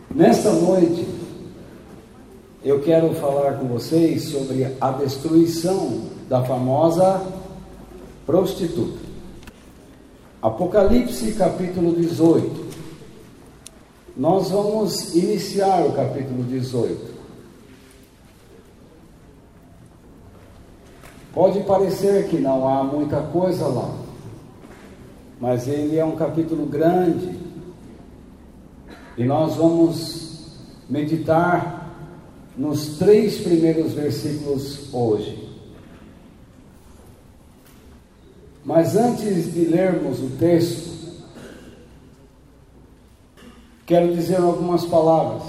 Nesta noite, eu quero falar com vocês sobre a destruição da famosa prostituta. Apocalipse capítulo 18. Nós vamos iniciar o capítulo 18. Pode parecer que não há muita coisa lá, mas ele é um capítulo grande. E nós vamos meditar nos 3 primeiros versículos hoje. Mas antes de lermos o texto, quero dizer algumas palavras.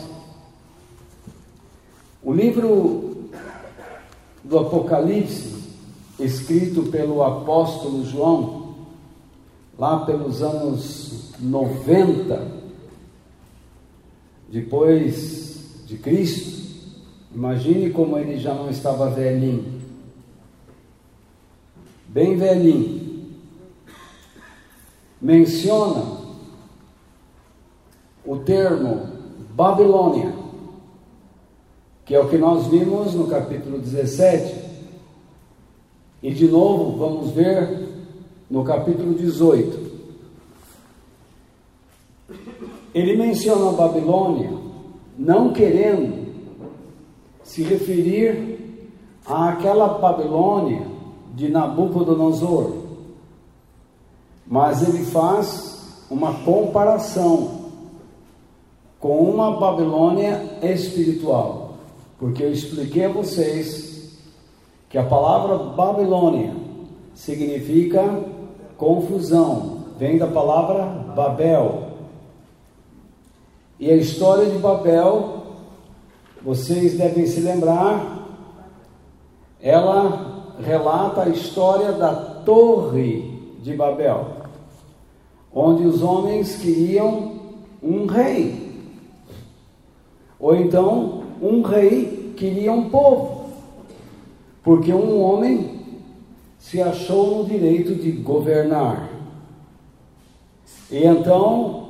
O livro do Apocalipse, escrito pelo apóstolo João, lá pelos anos 90, depois de Cristo. Imagine como ele já não estava velhinho, bem velhinho. Menciona o termo Babilônia, que é o que nós vimos no capítulo 17, e de novo vamos ver no capítulo 18. Ele menciona a Babilônia não querendo se referir àquela Babilônia de Nabucodonosor, mas ele faz uma comparação com uma Babilônia espiritual, porque eu expliquei a vocês que a palavra Babilônia significa confusão, vem da palavra Babel. E a história de Babel, vocês devem se lembrar, ela relata a história da Torre de Babel, onde os homens queriam um rei, ou então um rei queria um povo, porque um homem se achou no direito de governar. E então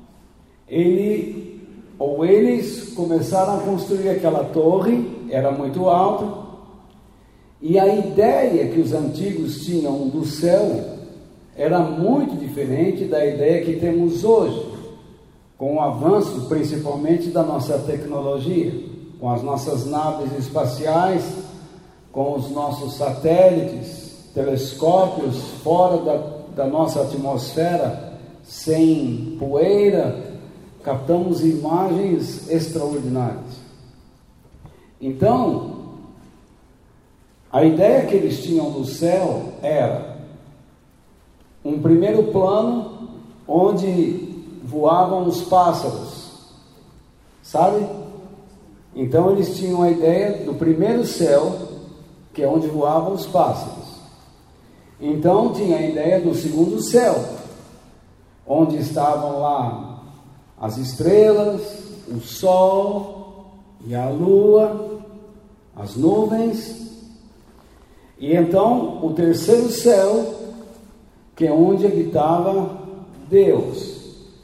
eles começaram a construir aquela torre, era muito alta, e a ideia que os antigos tinham do céu era muito diferente da ideia que temos hoje, com o avanço principalmente da nossa tecnologia, com as nossas naves espaciais, com os nossos satélites, telescópios fora da nossa atmosfera, sem poeira, captamos imagens extraordinárias. Então, a ideia que eles tinham do céu era um primeiro plano onde voavam os pássaros, sabe? Então eles tinham a ideia do primeiro céu, que é onde voavam os pássaros. Então tinha a ideia do segundo céu, onde estavam lá as estrelas, o sol e a lua, as nuvens. E então o terceiro céu, que é onde habitava Deus.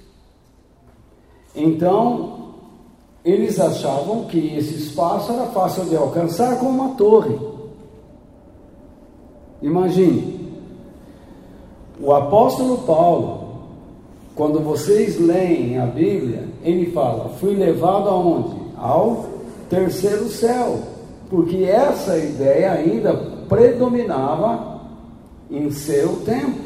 Então eles achavam que esse espaço era fácil de alcançar com uma torre. Imagine, o apóstolo Paulo, quando vocês leem a Bíblia, ele fala: fui levado aonde? Ao terceiro céu, porque essa ideia ainda predominava em seu tempo.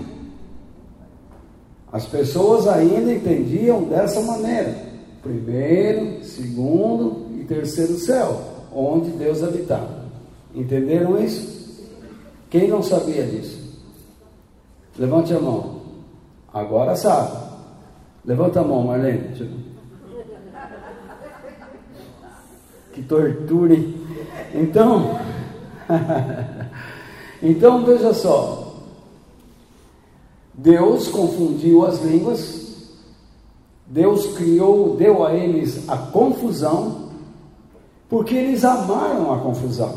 As pessoas ainda entendiam dessa maneira: primeiro, segundo e terceiro céu, onde Deus habitava. Entenderam isso? Quem não sabia disso? Levante a mão. Agora sabe. Levanta a mão, Marlene. Que tortura, hein? Então veja só. Deus confundiu as línguas. Deus deu a eles a confusão, porque eles amaram a confusão.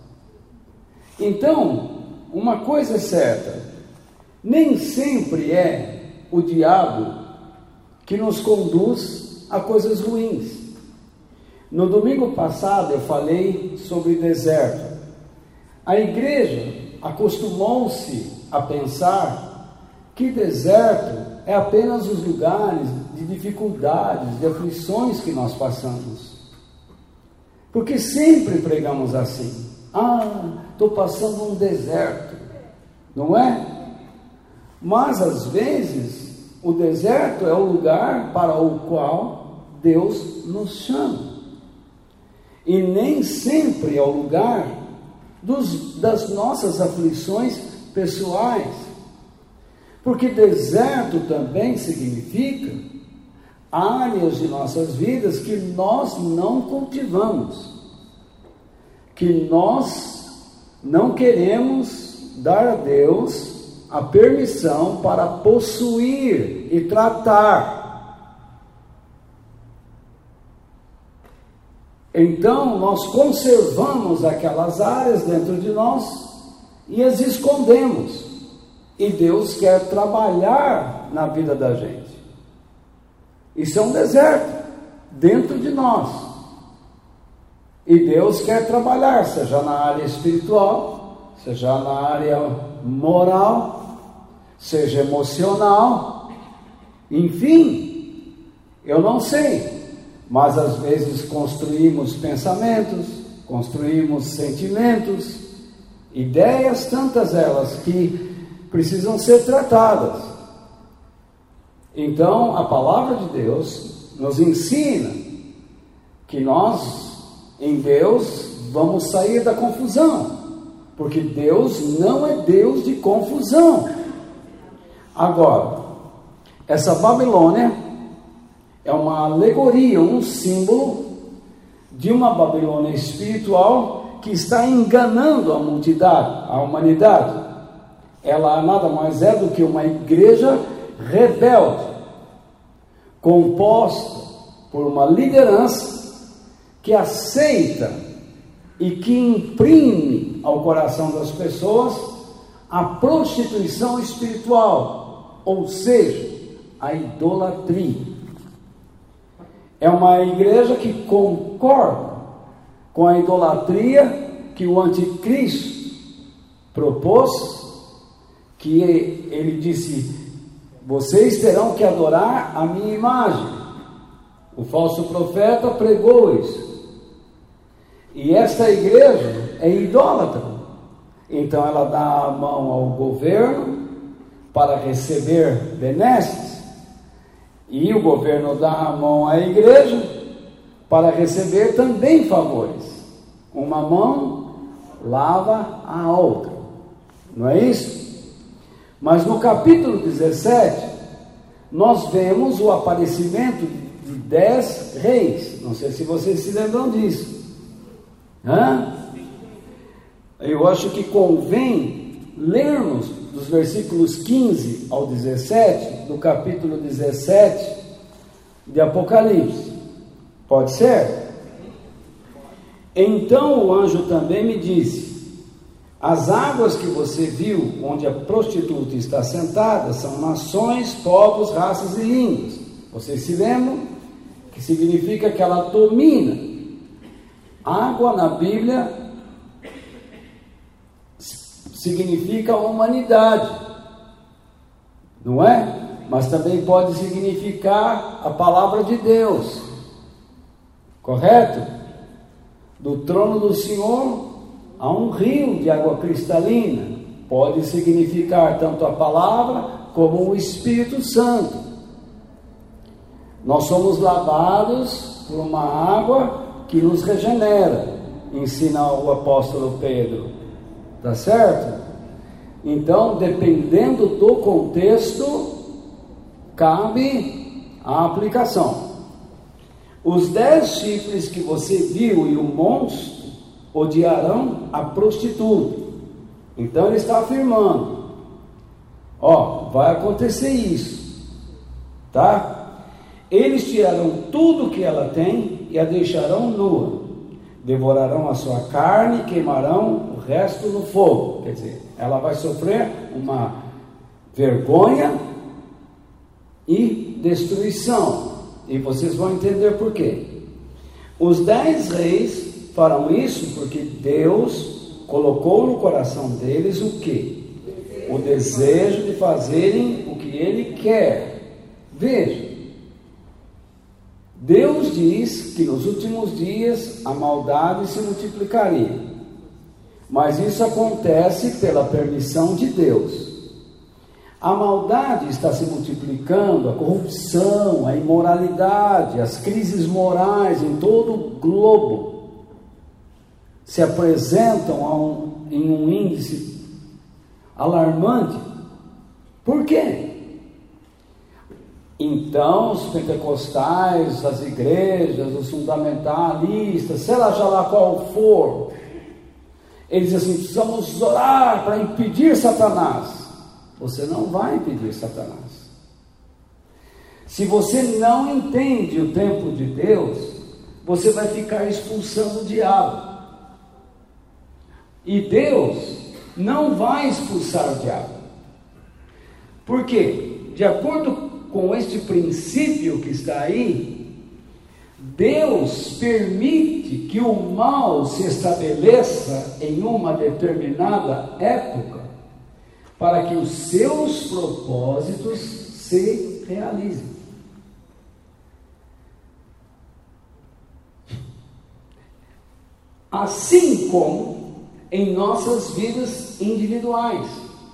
Então, uma coisa é certa: nem sempre é o diabo que nos conduz a coisas ruins. No domingo passado eu falei sobre deserto. A igreja acostumou-se a pensar que deserto é apenas os lugares de dificuldades, de aflições que nós passamos. Porque sempre pregamos assim: estou passando um deserto, não é? Mas às vezes o deserto é o lugar para o qual Deus nos chama. E nem sempre é o lugar das nossas aflições pessoais. Porque deserto também significa áreas de nossas vidas que nós não cultivamos, que nós não queremos dar a Deus a permissão para possuir e tratar. Então nós conservamos aquelas áreas dentro de nós e as escondemos. E Deus quer trabalhar na vida da gente. Isso é um deserto dentro de nós. E Deus quer trabalhar, seja na área espiritual, seja na área moral, seja emocional, enfim, eu não sei. Mas às vezes construímos pensamentos, construímos sentimentos, ideias, tantas elas que precisam ser tratadas. Então, a palavra de Deus nos ensina que nós, em Deus, vamos sair da confusão, porque Deus não é Deus de confusão. Agora, essa Babilônia é uma alegoria, um símbolo de uma Babilônia espiritual que está enganando a humanidade. Ela nada mais é do que uma igreja rebelde, composta por uma liderança que aceita e que imprime ao coração das pessoas a prostituição espiritual, ou seja, a idolatria. É uma igreja que concorda com a idolatria que o anticristo propôs, que ele disse: vocês terão que adorar a minha imagem. O falso profeta pregou isso. E esta igreja é idólatra. Então ela dá a mão ao governo para receber benesses, e o governo dá a mão à igreja para receber também favores. Uma mão lava a outra, não é isso? Mas no capítulo 17, nós vemos o aparecimento de 10 reis. Não sei se vocês se lembram disso. Eu acho que convém lermos dos versículos 15 ao 17, do capítulo 17 de Apocalipse. Pode ser? Então o anjo também me disse: as águas que você viu, onde a prostituta está sentada, são nações, povos, raças e línguas. Vocês se lembram? Que significa que ela domina. Água na Bíblia significa a humanidade, não é? Mas também pode significar a palavra de Deus, correto? Do trono do Senhor há um rio de água cristalina. Pode significar tanto a palavra como o Espírito Santo. Nós somos lavados por uma água que nos regenera, ensina o apóstolo Pedro. Tá certo? Então, dependendo do contexto, cabe a aplicação. Os 10 chifres que você viu e o monstro odiarão a prostituta. Então ele está afirmando: vai acontecer isso, tá? Eles tirarão tudo que ela tem e a deixarão nua, devorarão a sua carne e queimarão o resto no fogo. Quer dizer, ela vai sofrer uma vergonha e destruição, e vocês vão entender por quê. Os 10 reis farão isso porque Deus colocou no coração deles o quê? O desejo de fazerem o que Ele quer. Veja, Deus diz que nos últimos dias a maldade se multiplicaria, mas isso acontece pela permissão de Deus. A maldade está se multiplicando, a corrupção, a imoralidade, as crises morais em todo o globo se apresentam em um índice alarmante. Por quê? Então, os pentecostais, as igrejas, os fundamentalistas, seja lá qual for, eles dizem assim: precisamos orar para impedir Satanás. Você não vai impedir Satanás. Se você não entende o tempo de Deus, você vai ficar expulsando o diabo. E Deus não vai expulsar o diabo. Por quê? De acordo com este princípio que está aí, Deus permite que o mal se estabeleça em uma determinada época, para que os seus propósitos se realizem. Assim como em nossas vidas individuais.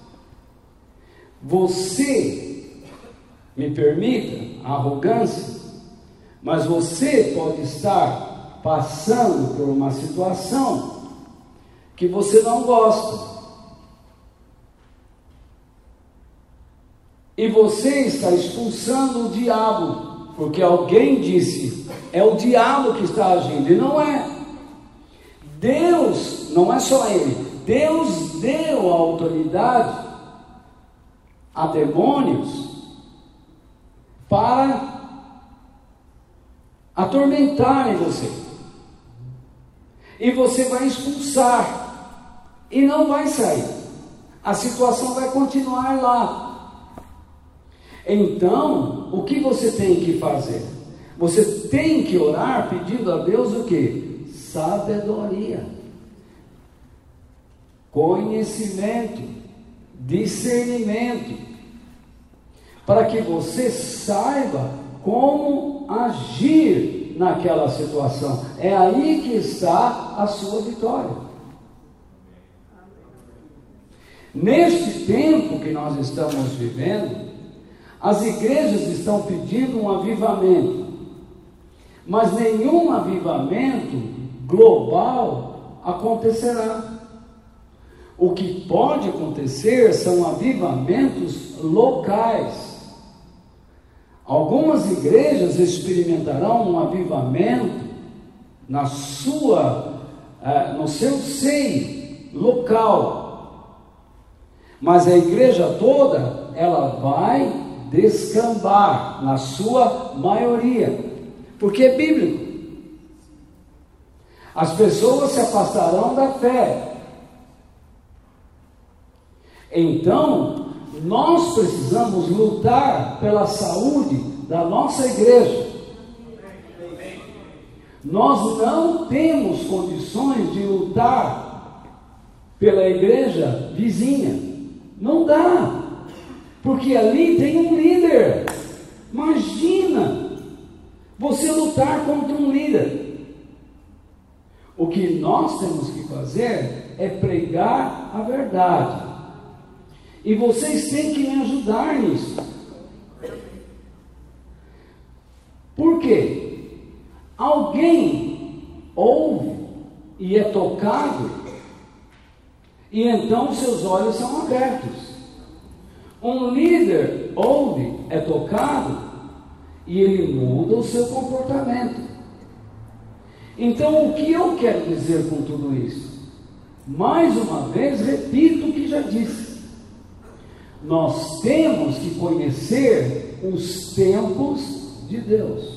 Você, me permita a arrogância, mas você pode estar passando por uma situação que você não gosta. E você está expulsando o diabo, porque alguém disse: é o diabo que está agindo, e não é. Deus, não é só Ele, Deus deu a autoridade a demônios para atormentarem você. E você vai expulsar, e não vai sair. A situação vai continuar lá. Então, o que você tem que fazer? Você tem que orar pedindo a Deus o quê? Sabedoria, conhecimento, discernimento, para que você saiba como agir naquela situação. É aí que está a sua vitória. Neste tempo que nós estamos vivendo, as igrejas estão pedindo um avivamento, mas nenhum avivamento global acontecerá. O que pode acontecer são avivamentos locais. Algumas igrejas experimentarão um avivamento no seu seio local, mas a igreja toda, ela vai descambar na sua maioria, porque é bíblico. As pessoas se afastarão da fé. Então, nós precisamos lutar pela saúde da nossa igreja. Nós não temos condições de lutar pela igreja vizinha. Não dá. Porque ali tem um líder. Imagina você lutar contra um líder. O que nós temos que fazer é pregar a verdade. E vocês têm que me ajudar nisso. Por quê? Alguém ouve e é tocado, e então seus olhos são abertos. Um líder ouve, é tocado, e ele muda o seu comportamento. Então, o que eu quero dizer com tudo isso? Mais uma vez, repito o que já disse. Nós temos que conhecer os tempos de Deus.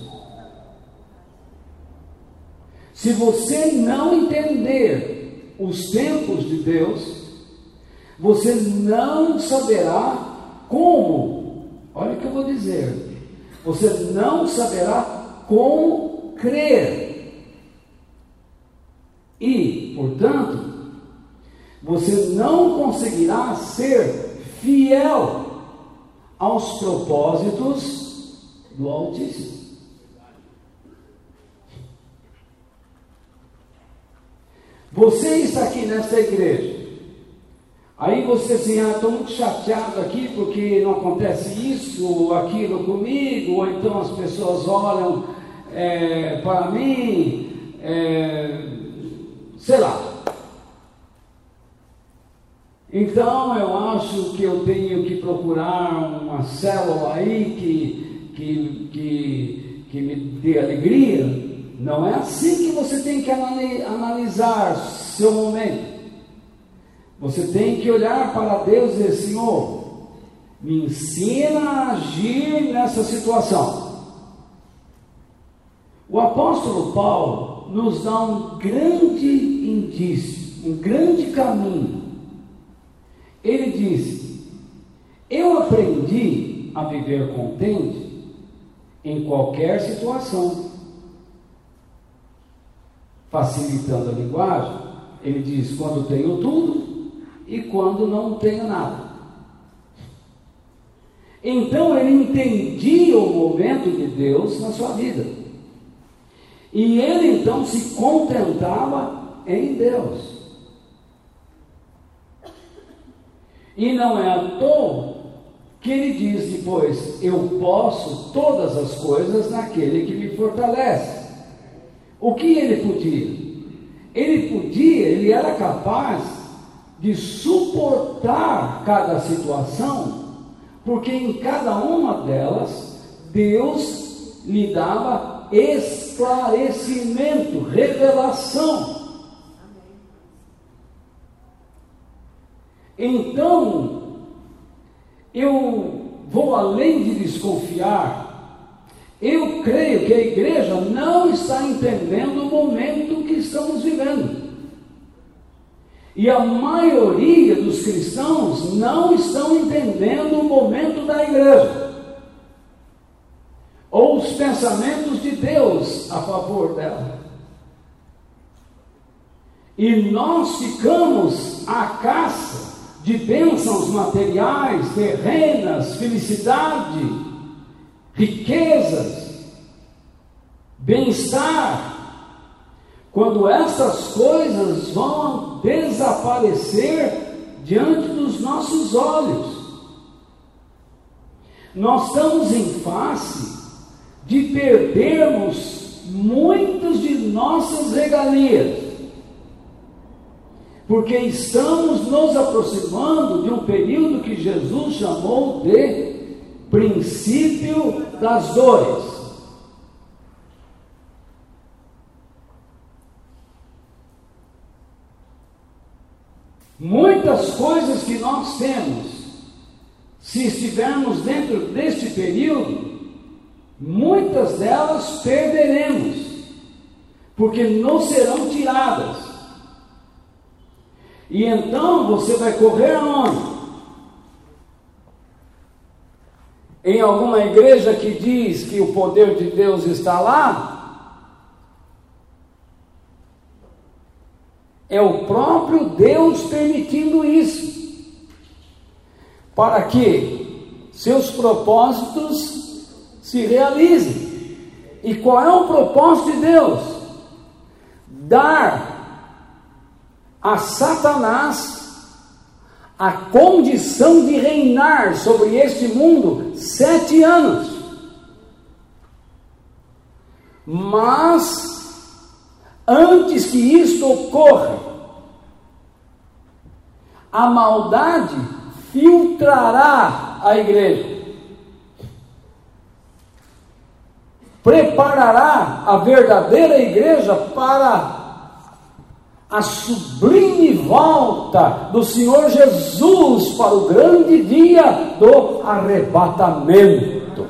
Se você não entender os tempos de Deus, você não saberá como, olha o que eu vou dizer, você não saberá como crer portanto, você não conseguirá ser fiel aos propósitos do Altíssimo. Você está aqui nesta igreja. Aí você assim, estou muito chateado aqui porque não acontece isso ou aquilo comigo, ou então as pessoas olham para mim, sei lá. Então eu acho que eu tenho que procurar uma célula aí que me dê alegria. Não é assim que você tem que analisar seu momento. Você tem que olhar para Deus e dizer: Senhor, me ensina a agir nessa situação. O apóstolo Paulo nos dá um grande indício, um grande caminho. Ele disse: eu aprendi a viver contente em qualquer situação. Facilitando a linguagem, ele diz: quando tenho tudo e quando não tenho nada. Então ele entendia o momento de Deus na sua vida, e ele então se contentava em Deus. E não é à toa que ele diz depois: eu posso todas as coisas naquele que me fortalece. O que ele podia? Ele era capaz de suportar cada situação, porque em cada uma delas Deus lhe dava esclarecimento, revelação. Então, eu vou além de desconfiar. Eu creio que a igreja não está entendendo o momento que estamos vivendo. E a maioria dos cristãos não estão entendendo o momento da igreja, ou os pensamentos de Deus a favor dela. E nós ficamos à caça de bênçãos materiais, terrenas, felicidade, riquezas, bem-estar, quando essas coisas vão desaparecer diante dos nossos olhos. Nós estamos em face de perdermos muitas de nossas regalias, porque estamos nos aproximando de um período que Jesus chamou de princípio das dores. Muitas coisas que nós temos, se estivermos dentro deste período, muitas delas perderemos, porque nos serão tiradas. E então você vai correr aonde? Em alguma igreja que diz que o poder de Deus está lá? É o próprio Deus permitindo isso, para que seus propósitos se realizem. E qual é o propósito de Deus? Dar a Satanás a condição de reinar sobre este mundo 7 anos. Mas antes que isto ocorra, a maldade filtrará a igreja, preparará a verdadeira igreja para a sublime volta do Senhor Jesus, para o grande dia do arrebatamento.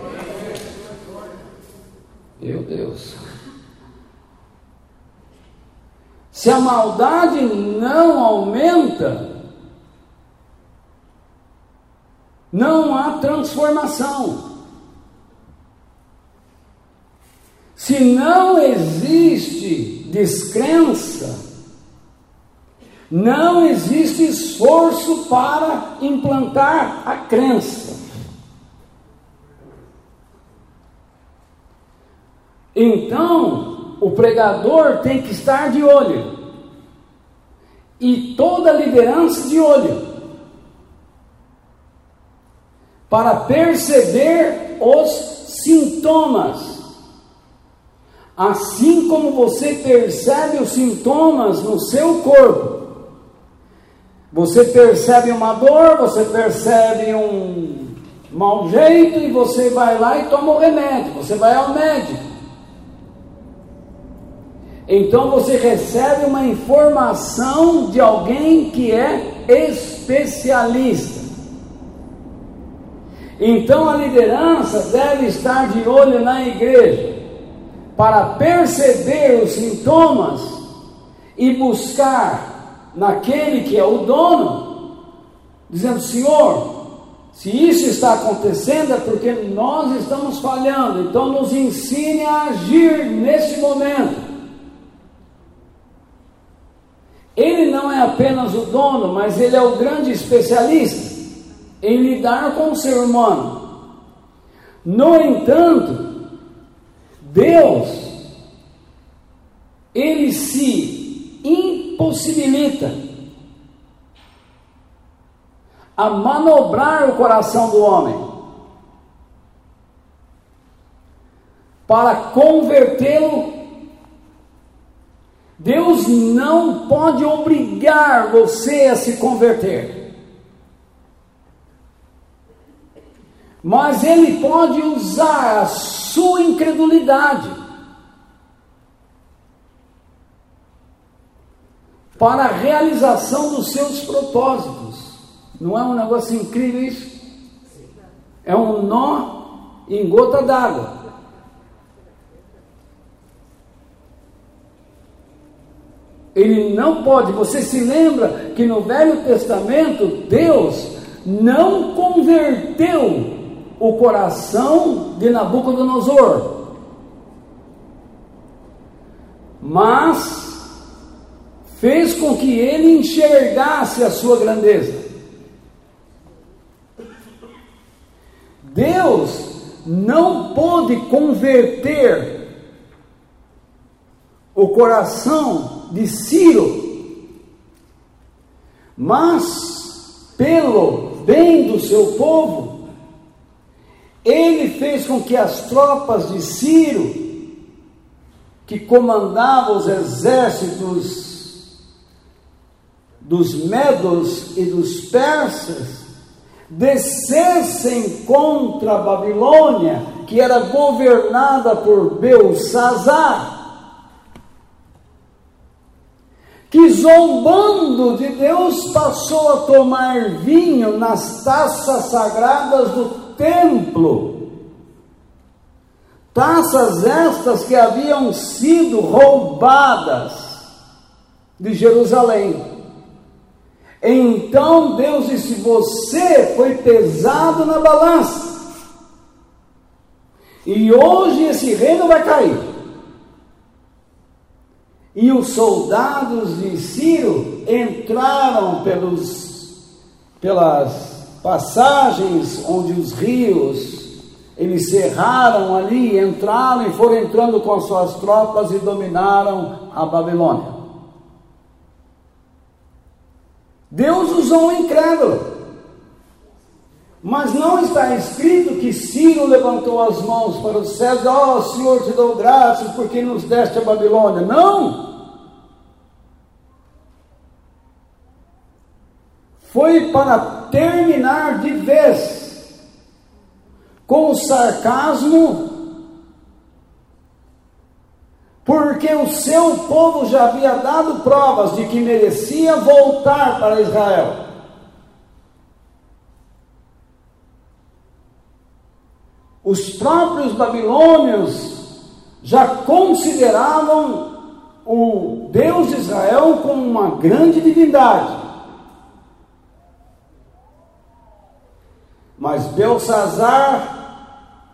Meu Deus! Se a maldade não aumenta, não há transformação. Se não existe descrença, Não existe esforço para implantar a crença. Então, o pregador tem que estar de olho, e toda a liderança de olho, para perceber os sintomas. Assim como você percebe os sintomas no seu corpo, você percebe uma dor, você percebe um mau jeito, e você vai lá e toma o remédio, você vai ao médico. Então você recebe uma informação de alguém que é especialista. Então a liderança deve estar de olho na igreja, para perceber os sintomas e buscar naquele que é o dono, dizendo: Senhor, se isso está acontecendo é porque nós estamos falhando, então nos ensine a agir nesse momento. Ele não é apenas o dono, mas ele é o grande especialista em lidar com o ser humano. No entanto, Deus, ele se impossibilita a manobrar o coração do homem para convertê-lo. Deus não pode obrigar você a se converter, mas Ele pode usar a sua incredulidade para a realização dos seus propósitos. Não é um negócio incrível isso? É um nó em gota d'água. Ele não pode. Você se lembra que no Velho Testamento Deus não converteu o coração de Nabucodonosor, mas fez com que ele enxergasse a sua grandeza. Deus não pôde converter o coração de Ciro, mas pelo bem do seu povo, ele fez com que as tropas de Ciro, que comandavam os exércitos dos medos e dos persas, descessem contra a Babilônia, que era governada por Belsassar, que, zombando de Deus, passou a tomar vinho nas taças sagradas do templo. Taças estas que haviam sido roubadas de Jerusalém. Então Deus disse: você foi pesado na balança, e hoje esse reino vai cair. E os soldados de Ciro entraram pelas passagens onde os rios, eles cerraram ali, entraram e foram entrando com as suas tropas e dominaram a Babilônia. Deus usou um incrédulo, mas não está escrito que Ciro levantou as mãos para os céus: ó Senhor, te dou graças porque nos deste a Babilônia. Não! Foi para terminar de vez com o sarcasmo, porque o seu povo já havia dado provas de que merecia voltar para Israel. Os próprios babilônios já consideravam o Deus de Israel como uma grande divindade. Mas Belsassar,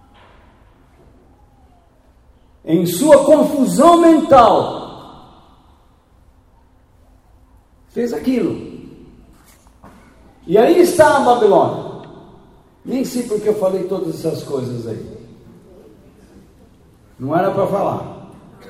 em sua confusão mental, fez aquilo. E aí está a Babilônia. Nem sei porque eu falei todas essas coisas aí. Não era para falar.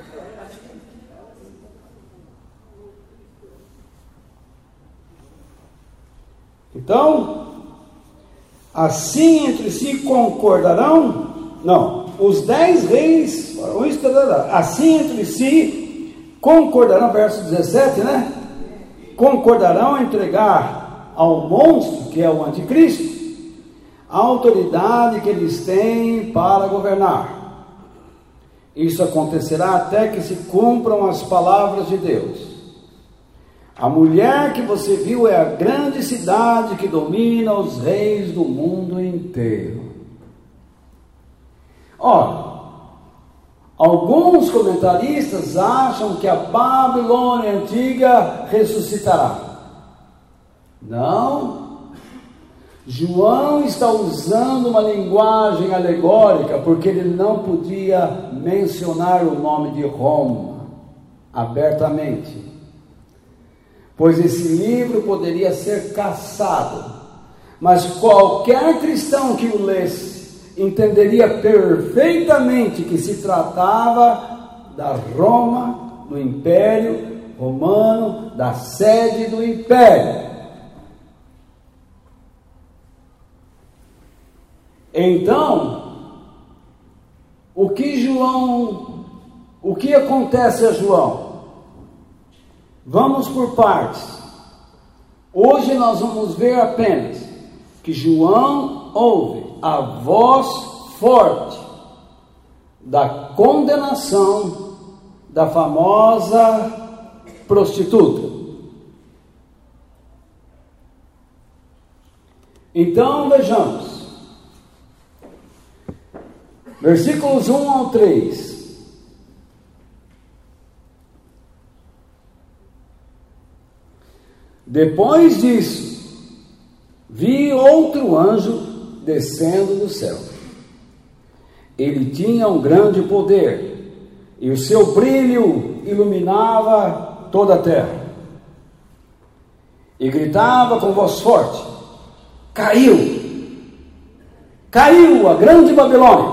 Então, assim entre si concordarão. Não, os 10 reis, assim entre si concordarão, verso 17, né? Concordarão em entregar ao monstro, que é o anticristo, a autoridade que eles têm para governar. Isso acontecerá até que se cumpram as palavras de Deus. A mulher que você viu é a grande cidade que domina os reis do mundo inteiro. Ora, alguns comentaristas acham que a Babilônia antiga ressuscitará. Não. João está usando uma linguagem alegórica porque ele não podia mencionar o nome de Roma abertamente, pois esse livro poderia ser caçado, mas qualquer cristão que o lesse entenderia perfeitamente que se tratava da Roma, do Império Romano, da sede do Império. Então, o que acontece a João? Vamos por partes. Hoje nós vamos ver apenas que João ouve a voz forte da condenação da famosa prostituta. Então vejamos, versículos 1 ao 3. Depois disso, vi outro anjo descendo do céu. Ele tinha um grande poder, e o seu brilho iluminava toda a terra. E gritava com voz forte: Caiu a grande Babilônia!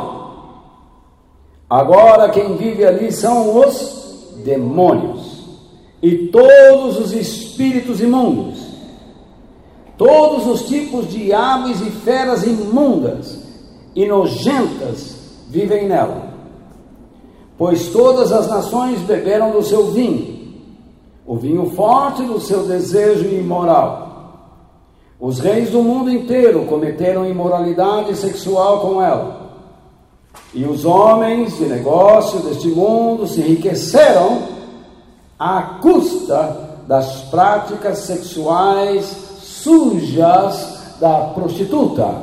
Agora quem vive ali são os demônios e todos os espíritos imundos, todos os tipos de aves e feras imundas e nojentas vivem nela, pois todas as nações beberam do seu vinho, o vinho forte do seu desejo imoral. Os reis do mundo inteiro cometeram imoralidade sexual com ela, e os homens de negócio deste mundo se enriqueceram à custa das práticas sexuais sujas da prostituta.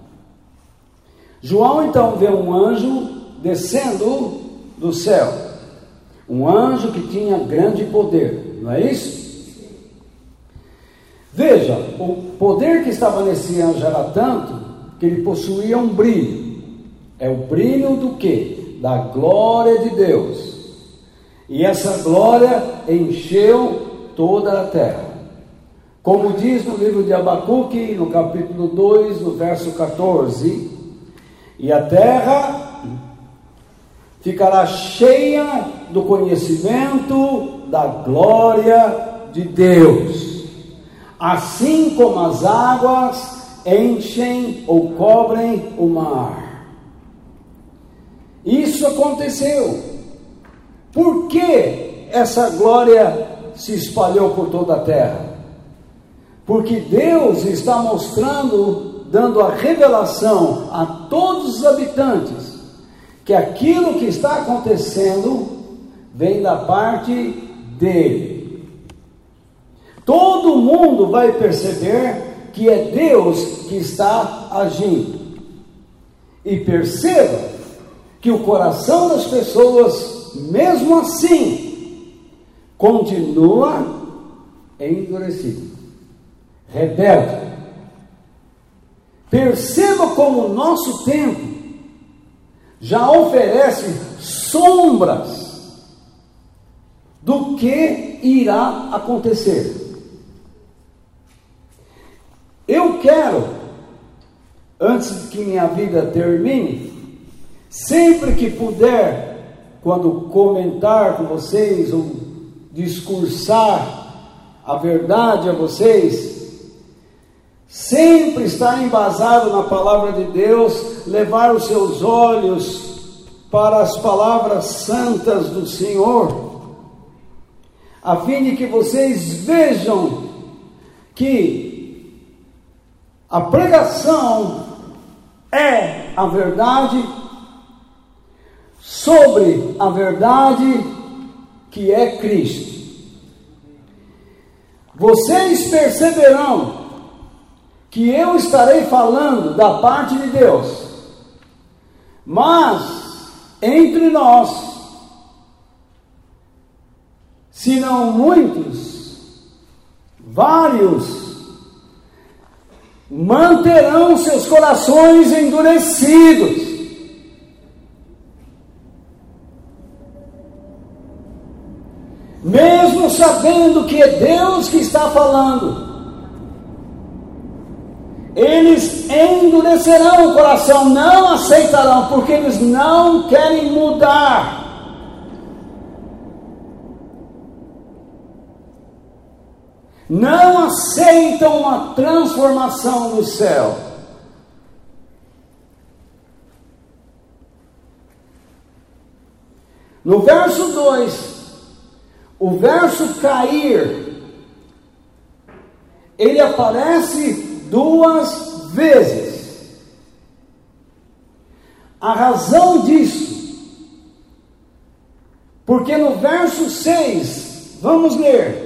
João então vê um anjo descendo do céu, um anjo que tinha grande poder, não é isso? Veja, o poder que estava nesse anjo era tanto que ele possuía um brilho. É o brilho do quê? Da glória de Deus. E essa glória encheu toda a terra. Como diz no livro de Abacuque, no capítulo 2, no verso 14: e a terra ficará cheia do conhecimento da glória de Deus, assim como as águas enchem ou cobrem o mar. Isso aconteceu. Por que essa glória se espalhou por toda a terra? Porque Deus está mostrando, dando a revelação a todos os habitantes, que aquilo que está acontecendo vem da parte dele. Todo mundo vai perceber que é Deus que está agindo. E perceba que o coração das pessoas, mesmo assim, continua endurecido, rebelde. Perceba como o nosso tempo já oferece sombras do que irá acontecer. Eu quero, antes que minha vida termine, sempre que puder, quando comentar com vocês ou discursar a verdade a vocês, sempre estar embasado na palavra de Deus, levar os seus olhos para as palavras santas do Senhor, a fim de que vocês vejam que a pregação é a verdade sobre a verdade que é Cristo. Vocês perceberão que eu estarei falando da parte de Deus, mas entre nós, se não muitos, vários manterão seus corações endurecidos. Mesmo sabendo que é Deus que está falando, eles endurecerão o coração, não aceitarão, porque eles não querem mudar. Não aceitam uma transformação no céu. No verso 2, o verso cair, ele aparece 2 vezes. A razão disso, porque no verso 6, vamos ler: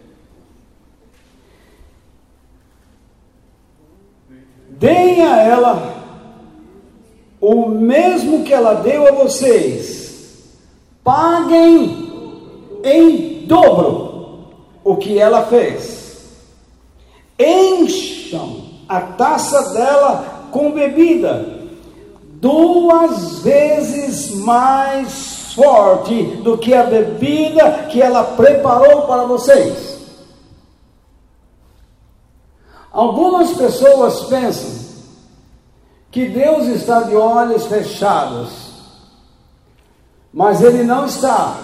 deem a ela o mesmo que ela deu a vocês, paguem em dobro o que ela fez, encham a taça dela com bebida 2 vezes mais forte do que a bebida que ela preparou para vocês. Algumas pessoas pensam que Deus está de olhos fechados, mas Ele não está.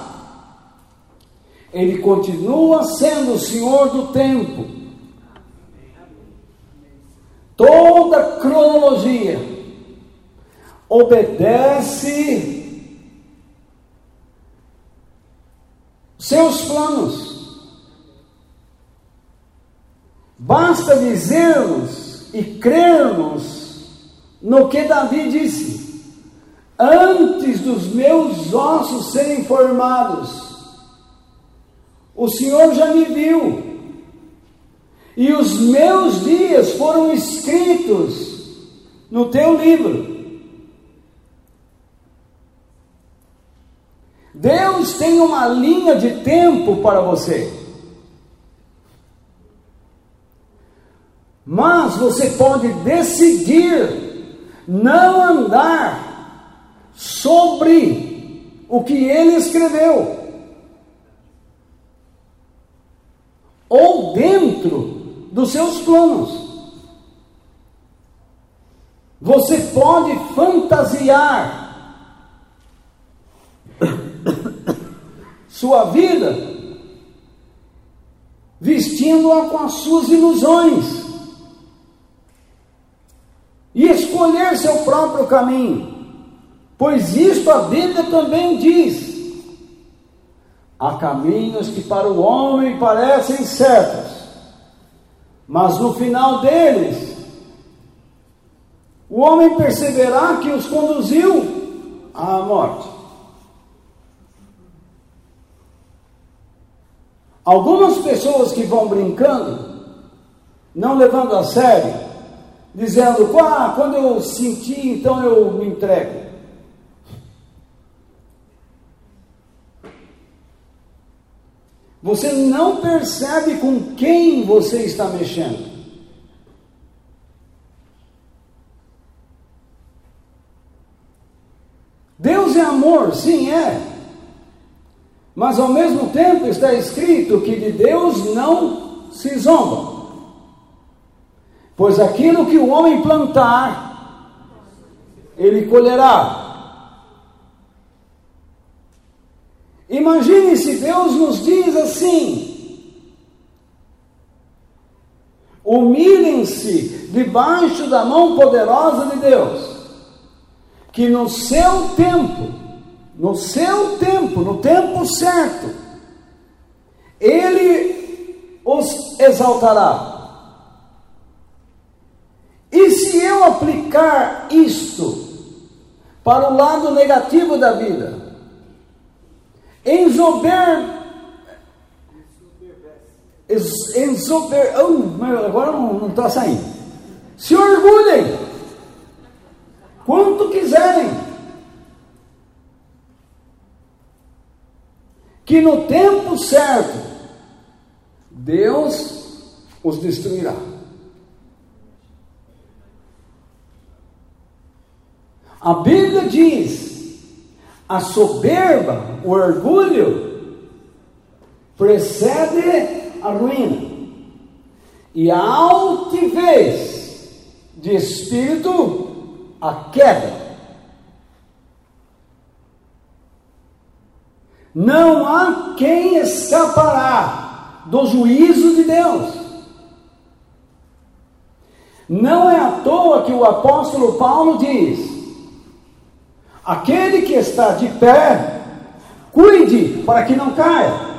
Ele continua sendo o Senhor do tempo. Toda cronologia obedece seus planos. Basta dizermos e crermos no que Davi disse: antes dos meus ossos serem formados, o Senhor já me viu, e os meus dias foram escritos no teu livro. Deus tem uma linha de tempo para você. Mas você pode decidir não andar sobre o que ele escreveu, ou dentro dos seus planos. Você pode fantasiar sua vida, vestindo-a com as suas ilusões, e escolher seu próprio caminho, pois isto a Bíblia também diz: há caminhos que para o homem parecem certos, mas no final deles, o homem perceberá que os conduziu à morte. Algumas pessoas que vão brincando, não levando a sério, dizendo: quando eu sentir, então eu me entrego. Você não percebe com quem você está mexendo. Deus é amor, sim, é. Mas ao mesmo tempo está escrito que de Deus não se zomba. Pois aquilo que o homem plantar, ele colherá. Imagine se Deus nos diz assim: humilhem-se debaixo da mão poderosa de Deus, que no tempo certo, Ele os exaltará. E se eu aplicar isto para o lado negativo da vida, agora não está saindo. Se orgulhem quanto quiserem, que no tempo certo Deus os destruirá. A Bíblia diz: a soberba, o orgulho, precede a ruína, e a altivez de espírito, a queda. Não há quem escapará do juízo de Deus. Não é à toa que o apóstolo Paulo diz: aquele que está de pé, cuide para que não caia.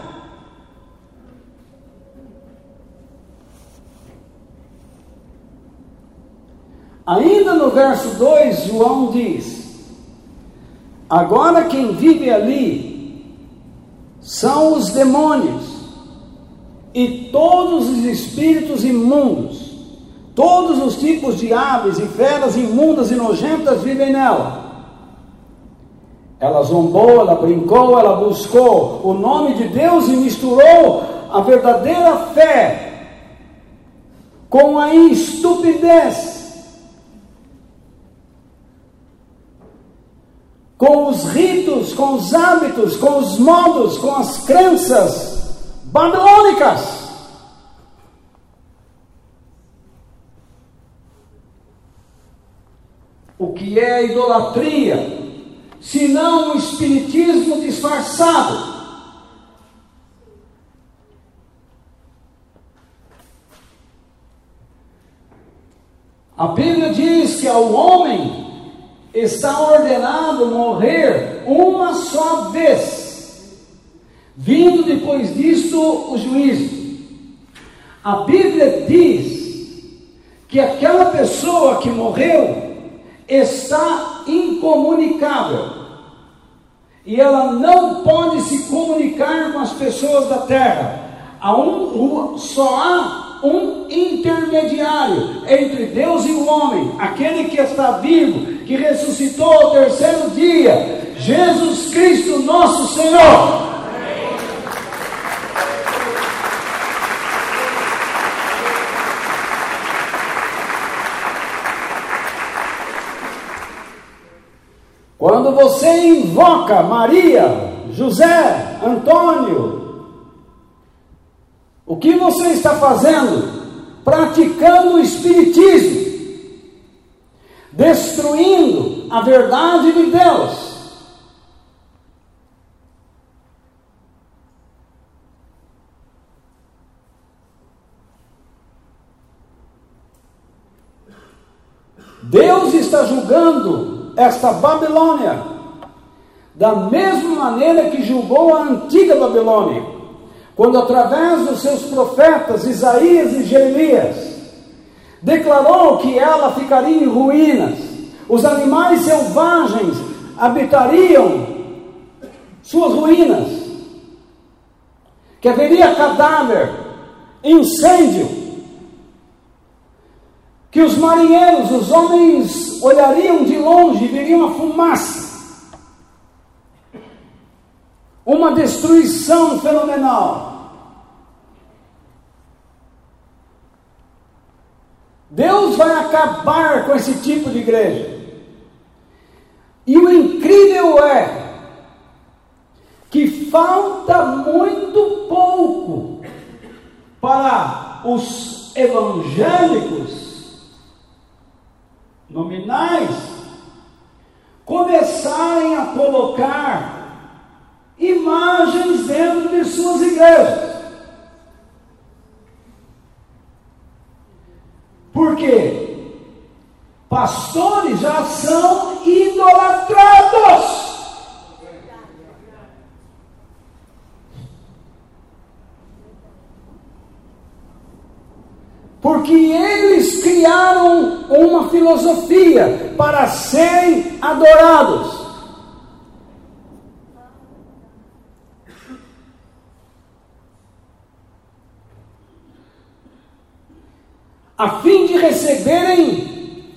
Ainda no verso 2, João diz: agora quem vive ali são os demônios e todos os espíritos imundos, todos os tipos de aves e feras imundas e nojentas vivem nela. Ela zombou, ela brincou, ela buscou o nome de Deus e misturou a verdadeira fé com a estupidez, com os ritos, com os hábitos, com os modos, com as crenças babilônicas. O que é a idolatria, senão um espiritismo disfarçado? A Bíblia diz que ao homem está ordenado morrer uma só vez, vindo depois disto o juízo. A Bíblia diz que aquela pessoa que morreu está incomunicável, e ela não pode se comunicar com as pessoas da terra. Só há um intermediário entre Deus e o homem, aquele que está vivo, que ressuscitou ao terceiro dia, Jesus Cristo nosso Senhor. Quando você invoca Maria, José, Antônio, o que você está fazendo? Praticando o espiritismo, destruindo a verdade de Deus. Deus está julgando esta Babilônia da mesma maneira que julgou a antiga Babilônia, quando através dos seus profetas Isaías e Jeremias declarou que ela ficaria em ruínas, os animais selvagens habitariam suas ruínas, que haveria cadáver, incêndio, que os marinheiros, os homens olhariam de longe e viriam a fumaça, uma destruição fenomenal. Deus vai acabar com esse tipo de igreja. E o incrível é que falta muito pouco para os evangélicos nominais, começarem a colocar imagens dentro de suas igrejas. Por quê? Pastores já são idolatrados. Porque eles criaram uma filosofia para serem adorados. A fim de receberem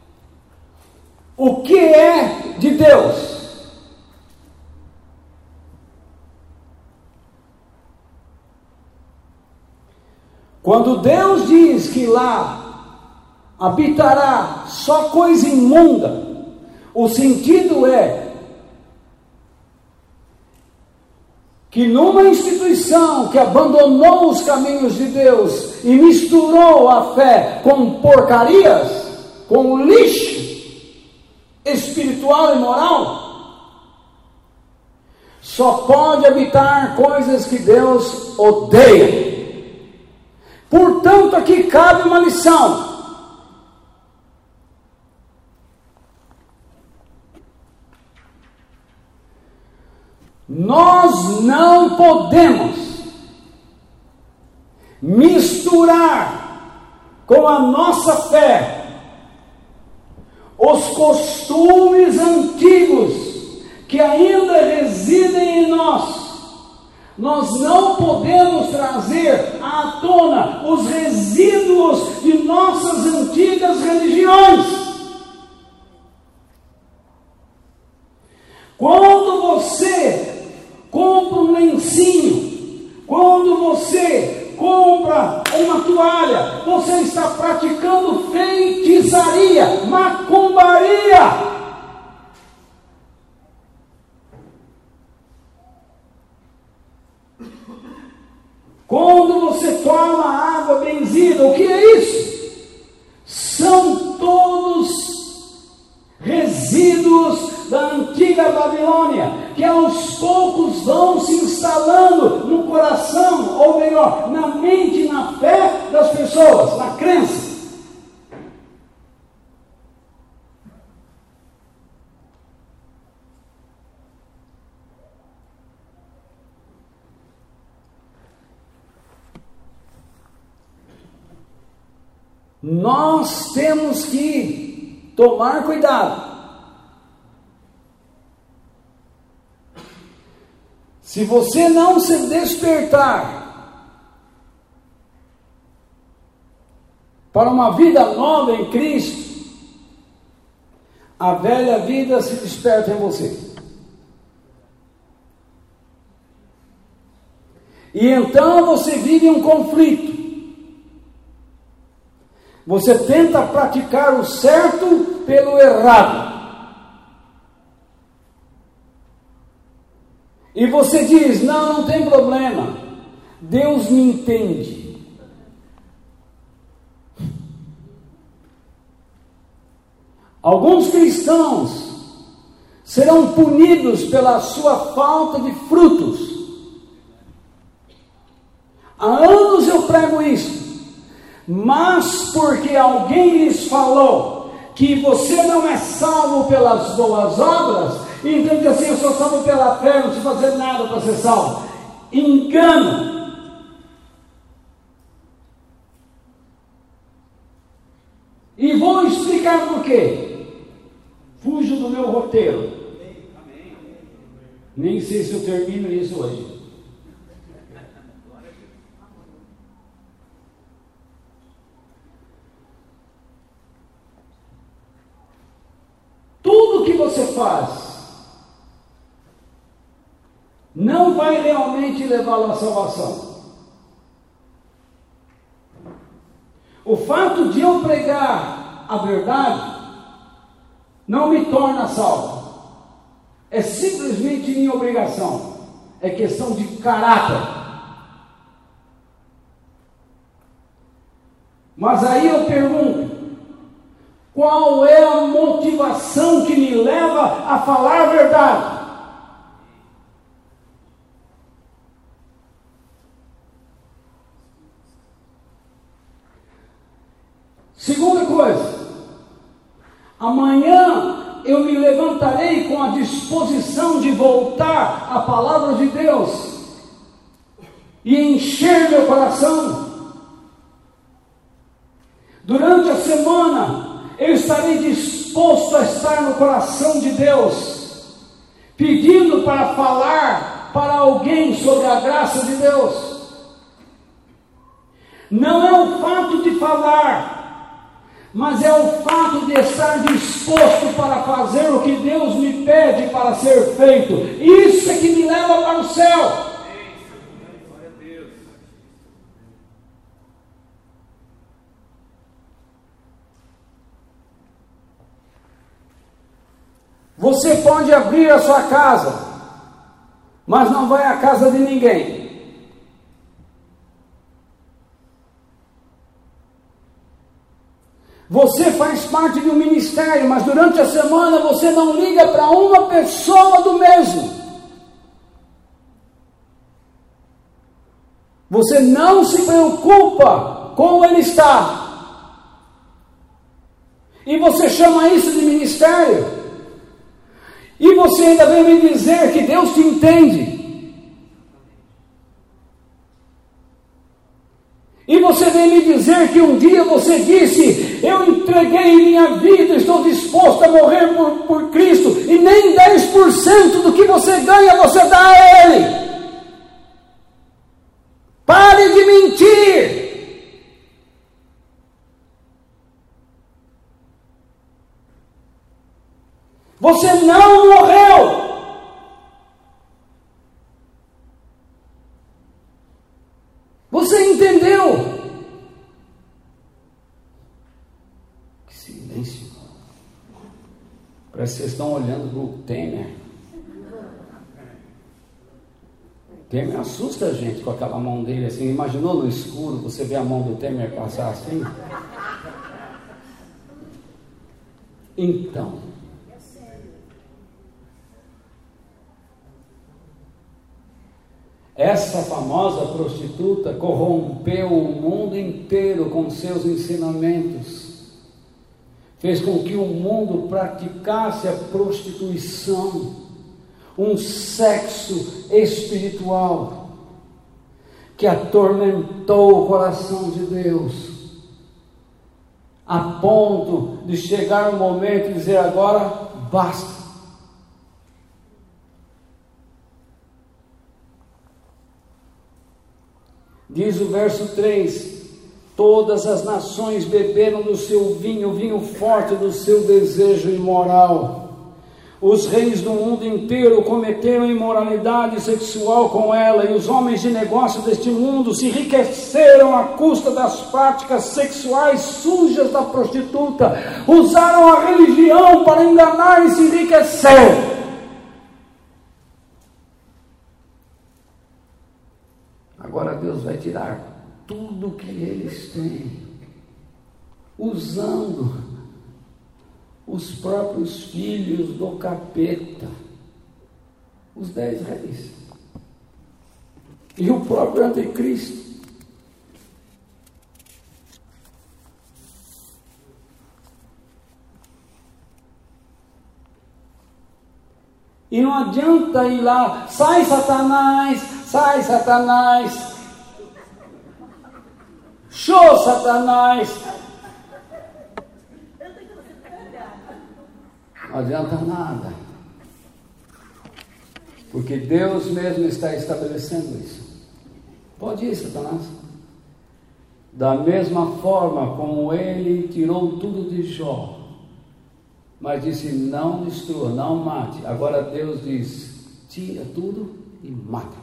o que é de Deus. Quando Deus diz que lá habitará só coisa imunda, o sentido é que numa instituição que abandonou os caminhos de Deus e misturou a fé com porcarias, com lixo espiritual e moral, só pode habitar coisas que Deus odeia. Portanto, aqui cabe uma lição. Nós não podemos misturar com a nossa fé os costumes antigos que ainda residem em nós. Nós não podemos trazer à tona os resíduos de nossas antigas religiões. Quando você compra um lencinho, quando você compra uma toalha, você está praticando feitiçaria, macumbaria. Quando você toma água benzida, o que é isso? São todos resíduos da antiga Babilônia, que aos poucos vão se instalando no coração, ou melhor, na mente e na fé das pessoas, na crença. Nós temos que tomar cuidado. Se você não se despertar para uma vida nova em Cristo, a velha vida se desperta em você. E então você vive um conflito. Você tenta praticar o certo pelo errado. E você diz, não tem problema. Deus me entende. Alguns cristãos serão punidos pela sua falta de frutos. Há anos eu prego isso. Mas porque alguém lhes falou que você não é salvo pelas boas obras, então diz assim, eu sou salvo pela fé, não preciso fazer nada para ser salvo. Engano. E vou explicar por quê. Fujo do meu roteiro. Nem sei se eu termino isso hoje. Tudo que você faz não vai realmente levá-lo à salvação. O fato de eu pregar a verdade não me torna salvo. É simplesmente minha obrigação. É questão de caráter. Mas aí eu pergunto, Qual é a motivação que me leva a falar a verdade? Segunda coisa, amanhã eu me levantarei com a disposição de voltar à palavra de Deus e encher meu coração. Durante a semana eu estarei disposto a estar no coração de Deus, pedindo para falar para alguém sobre a graça de Deus. Não é o fato de falar, mas é o fato de estar disposto para fazer o que Deus me pede para ser feito. Isso é que me leva para o céu. Você pode abrir a sua casa, mas não vai à casa de ninguém. Você faz parte de um ministério, mas durante a semana você não liga para uma pessoa do mesmo. Você não se preocupa como ele está. E você chama isso de ministério. E você ainda vem me dizer que Deus te entende. E você vem me dizer que um dia você disse: eu entreguei minha vida, estou disposto a morrer por Cristo, e nem 10% do que você ganha você dá a Ele. Pare de mentir. Você não morreu. Você entendeu? Que silêncio. Parece que vocês estão olhando para o Temer. Temer assusta a gente com aquela mão dele assim. Imaginou no escuro você vê a mão do Temer passar assim? Então, essa famosa prostituta corrompeu o mundo inteiro com seus ensinamentos, fez com que o mundo praticasse a prostituição, um sexo espiritual que atormentou o coração de Deus, a ponto de chegar o momento de dizer: agora basta. Diz o verso 3: todas as nações beberam do seu vinho, o vinho forte do seu desejo imoral. Os reis do mundo inteiro cometeram imoralidade sexual com ela, e os homens de negócio deste mundo se enriqueceram à custa das práticas sexuais sujas da prostituta. Usaram a religião para enganar e se enriquecer. Agora Deus vai tirar tudo que eles têm, usando os próprios filhos do capeta, os 10 reis, e o próprio anticristo. E não adianta ir lá: sai Satanás, sai Satanás, show Satanás. Não adianta nada, porque Deus mesmo está estabelecendo isso. Pode ir, Satanás. Da mesma forma como ele tirou tudo de Jó, mas disse: não destrua, não mate. Agora Deus diz: tira tudo e mata.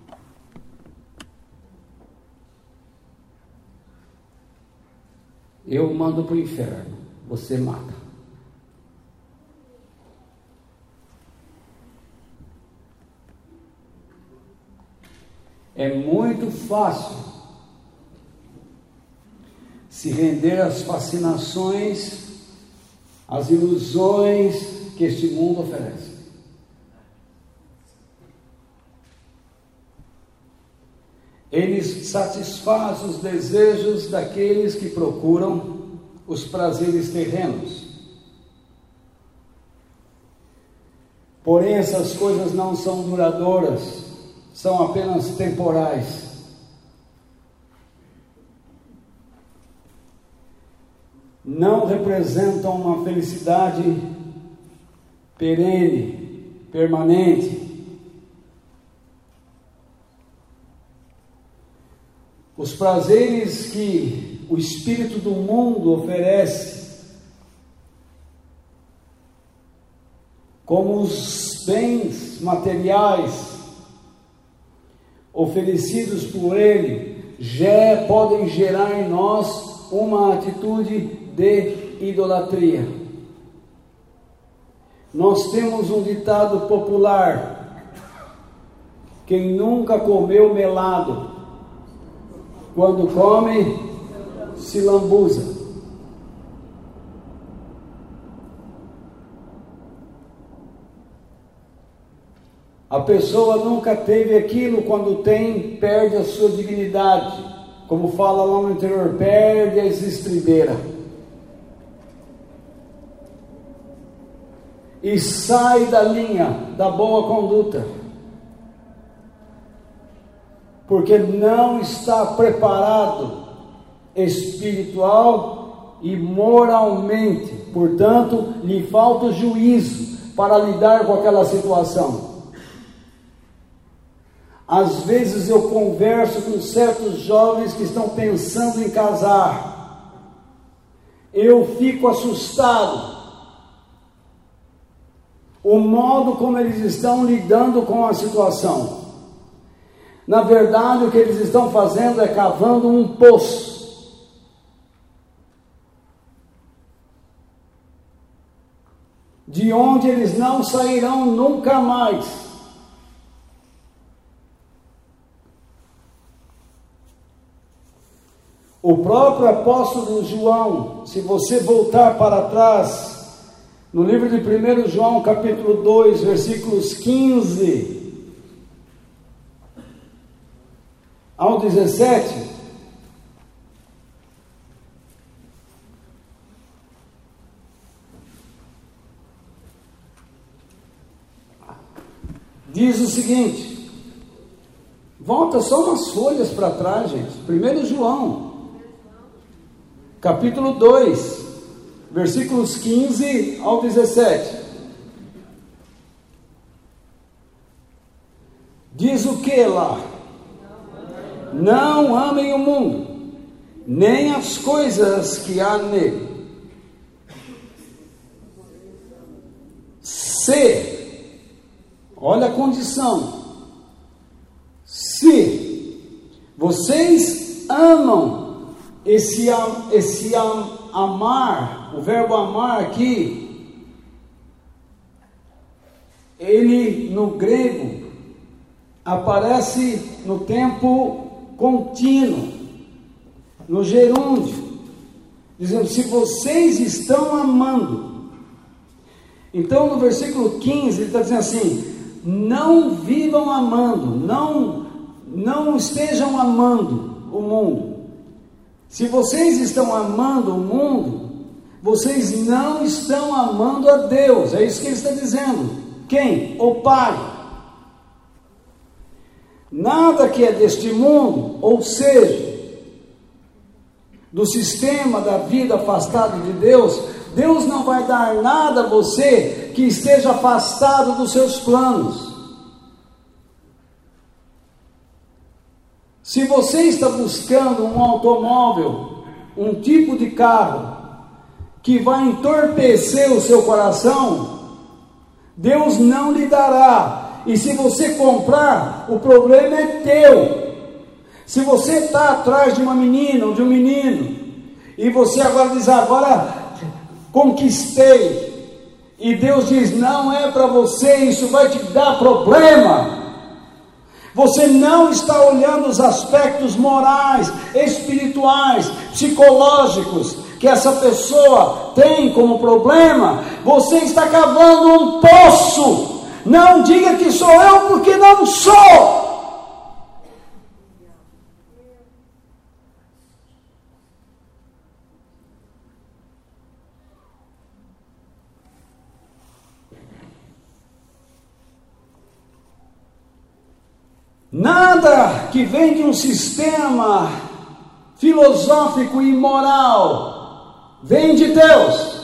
Eu mando para o inferno, você mata. É muito fácil se render às fascinações as ilusões que este mundo oferece. Eles satisfazem os desejos daqueles que procuram os prazeres terrenos. Porém, essas coisas não são duradouras, são apenas temporais. Não representam uma felicidade perene, permanente. Os prazeres que o espírito do mundo oferece, como os bens materiais oferecidos por ele, já podem gerar em nós uma atitude de idolatria. Nós temos um ditado popular: quem nunca comeu melado, quando come, se lambuza. A pessoa nunca teve aquilo, quando tem, perde a sua dignidade. Como fala lá no interior, perde as estribeiras. E sai da linha da boa conduta. Porque não está preparado espiritual e moralmente. Portanto, lhe falta o juízo para lidar com aquela situação. Às vezes eu converso com certos jovens que estão pensando em casar. Eu fico assustado. O modo como eles estão lidando com a situação. Na verdade, o que eles estão fazendo é cavando um poço. De onde eles não sairão nunca mais. O próprio apóstolo João, se você voltar para trás, no livro de 1 João, capítulo 2, versículos 15 ao 17, diz o seguinte, volta só umas folhas para trás, gente. 1 João, capítulo 2, versículos 15 ao 17. Diz o que lá? Não amem o mundo, nem as coisas que há nele. Se, olha a condição, se vocês amam esse amar, o verbo amar aqui, ele no grego aparece no tempo contínuo, no gerúndio, dizendo, se vocês estão amando. Então no versículo 15 ele está dizendo assim, não vivam amando, não estejam amando o mundo. Se vocês estão amando o mundo, vocês não estão amando a Deus. É isso que ele está dizendo. Quem? O Pai. Nada que é deste mundo, ou seja, do sistema da vida afastado de Deus, Deus não vai dar nada a você que esteja afastado dos seus planos. Se você está buscando um automóvel, um tipo de carro, que vai entorpecer o seu coração, Deus não lhe dará. E se você comprar, o problema é teu. Se você está atrás de uma menina ou de um menino, e você agora diz, agora conquistei, e Deus diz, não é para você, isso vai te dar problema. Você não está olhando os aspectos morais, espirituais, psicológicos, que essa pessoa tem como problema, você está cavando um poço. Não diga que sou eu, porque não sou. Nada que vem de um sistema filosófico e moral vem de Deus,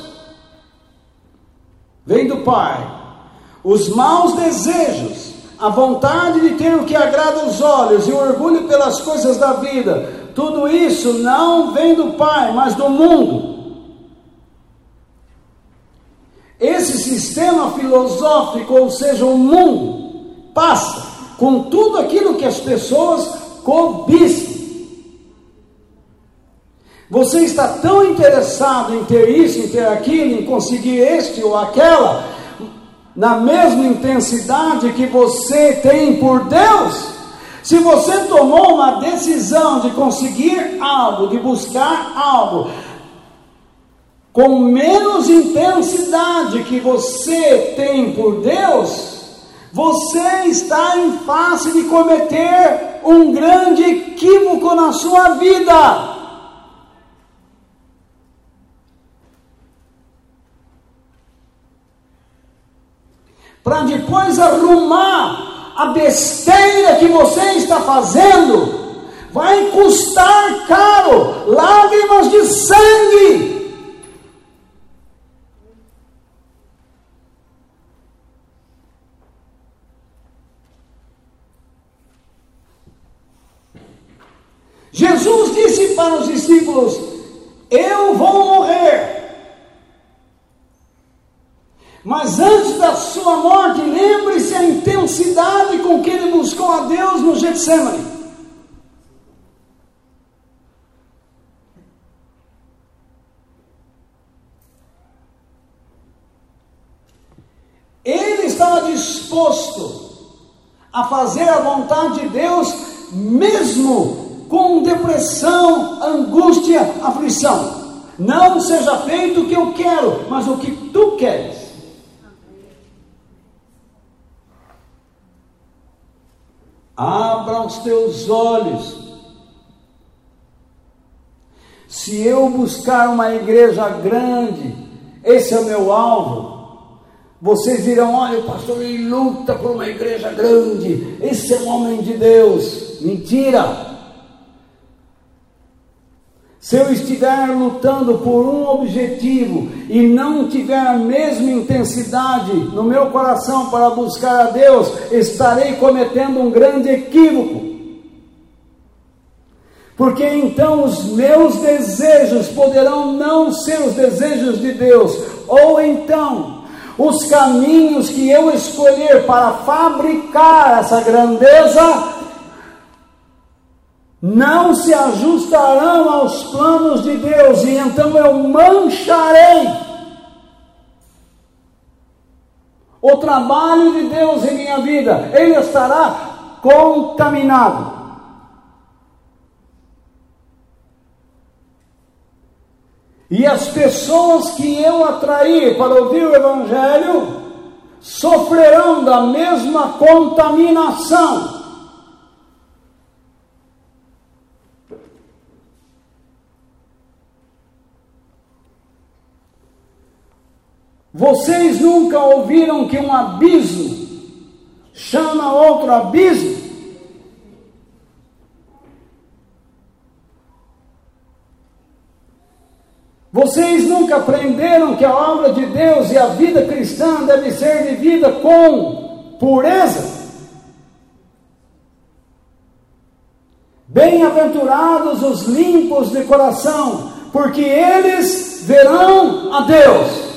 vem do Pai. Os maus desejos, a vontade de ter o que agrada aos olhos e o orgulho pelas coisas da vida, tudo isso não vem do Pai, mas do mundo. Esse sistema filosófico, ou seja, o mundo, passa com tudo aquilo que as pessoas cobiçam. Você está tão interessado em ter isso, em ter aquilo, em conseguir este ou aquela, na mesma intensidade que você tem por Deus. Se você tomou uma decisão de conseguir algo, de buscar algo, com menos intensidade que você tem por Deus, você está em face de cometer um grande equívoco na sua vida. Para depois arrumar a besteira que você está fazendo, vai custar caro, lágrimas de sangue. Jesus disse para os discípulos: eu vou morrer, mas antes da sua morte, lembre-se a intensidade com que ele buscou a Deus no Getsemane. Ele estava disposto a fazer a vontade de Deus, mesmo com depressão, angústia, aflição. Não seja feito o que eu quero, mas o que tu queres. Abra os teus olhos. Se eu buscar uma igreja grande, esse é o meu alvo. Vocês dirão: olha, o pastor, ele luta por uma igreja grande, esse é um homem de Deus. Mentira! Se eu estiver lutando por um objetivo e não tiver a mesma intensidade no meu coração para buscar a Deus, estarei cometendo um grande equívoco. Porque então os meus desejos poderão não ser os desejos de Deus, ou então os caminhos que eu escolher para fabricar essa grandeza não se ajustarão aos planos de Deus, e então eu mancharei o trabalho de Deus em minha vida. Ele estará contaminado. E as pessoas que eu atrair para ouvir o Evangelho sofrerão da mesma contaminação. Vocês nunca ouviram que um abismo chama outro abismo? Vocês nunca aprenderam que a obra de Deus e a vida cristã deve ser vivida com pureza? Bem-aventurados os limpos de coração, porque eles verão a Deus.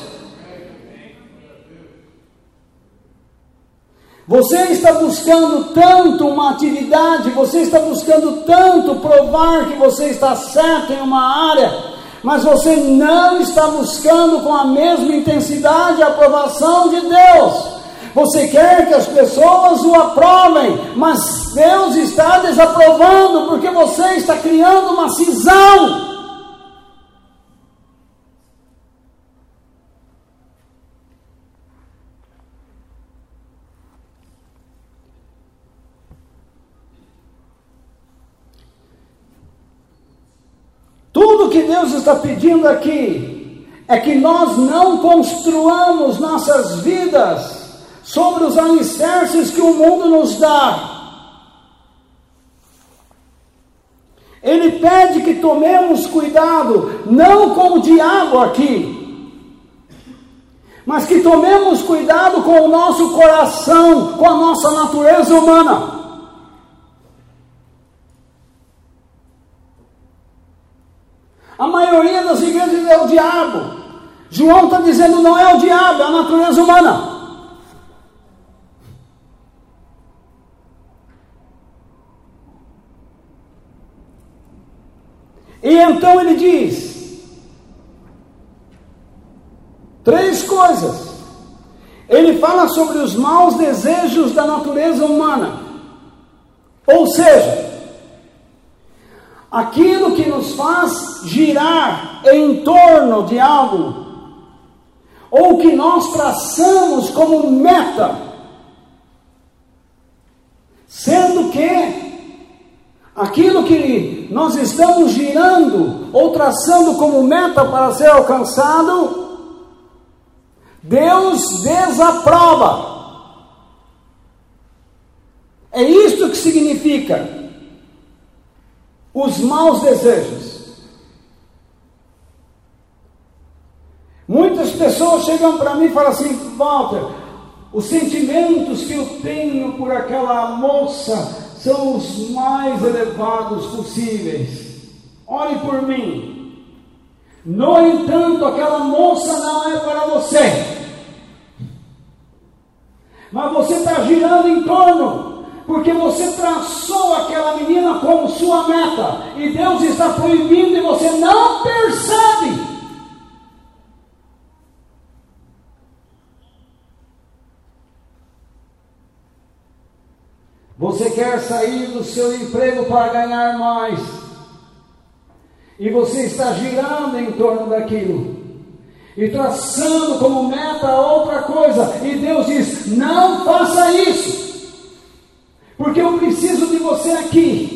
Você está buscando tanto uma atividade, você está buscando tanto provar que você está certo em uma área, mas você não está buscando com a mesma intensidade a aprovação de Deus. Você quer que as pessoas o aprovem, mas Deus está desaprovando, porque você está criando uma cisão. que Deus está pedindo aqui é que nós não construamos nossas vidas sobre os alicerces que o mundo nos dá. Ele pede que tomemos cuidado, não com o diabo aqui, mas que tomemos cuidado com o nosso coração, com a nossa natureza humana. A maioria das igrejas é o diabo. João está dizendo não é o diabo, é a natureza humana. E então ele diz 3 coisas. Ele fala sobre os maus desejos da natureza humana. Ou seja, aquilo que nos faz girar em torno de algo, ou que nós traçamos como meta, sendo que aquilo que nós estamos girando ou traçando como meta para ser alcançado, Deus desaprova. É isto que significa os maus desejos. Muitas pessoas chegam para mim e falam assim: Walter, os sentimentos que eu tenho por aquela moça são os mais elevados possíveis. Ore por mim. No entanto, aquela moça não é para você. Mas você está girando em torno, porque você traçou aquela menina como sua meta, e Deus está proibindo e você não percebe. Você quer sair do seu emprego para ganhar mais, e você está girando em torno daquilo, e traçando como meta outra coisa, e Deus diz: não faça isso, porque eu preciso de você aqui.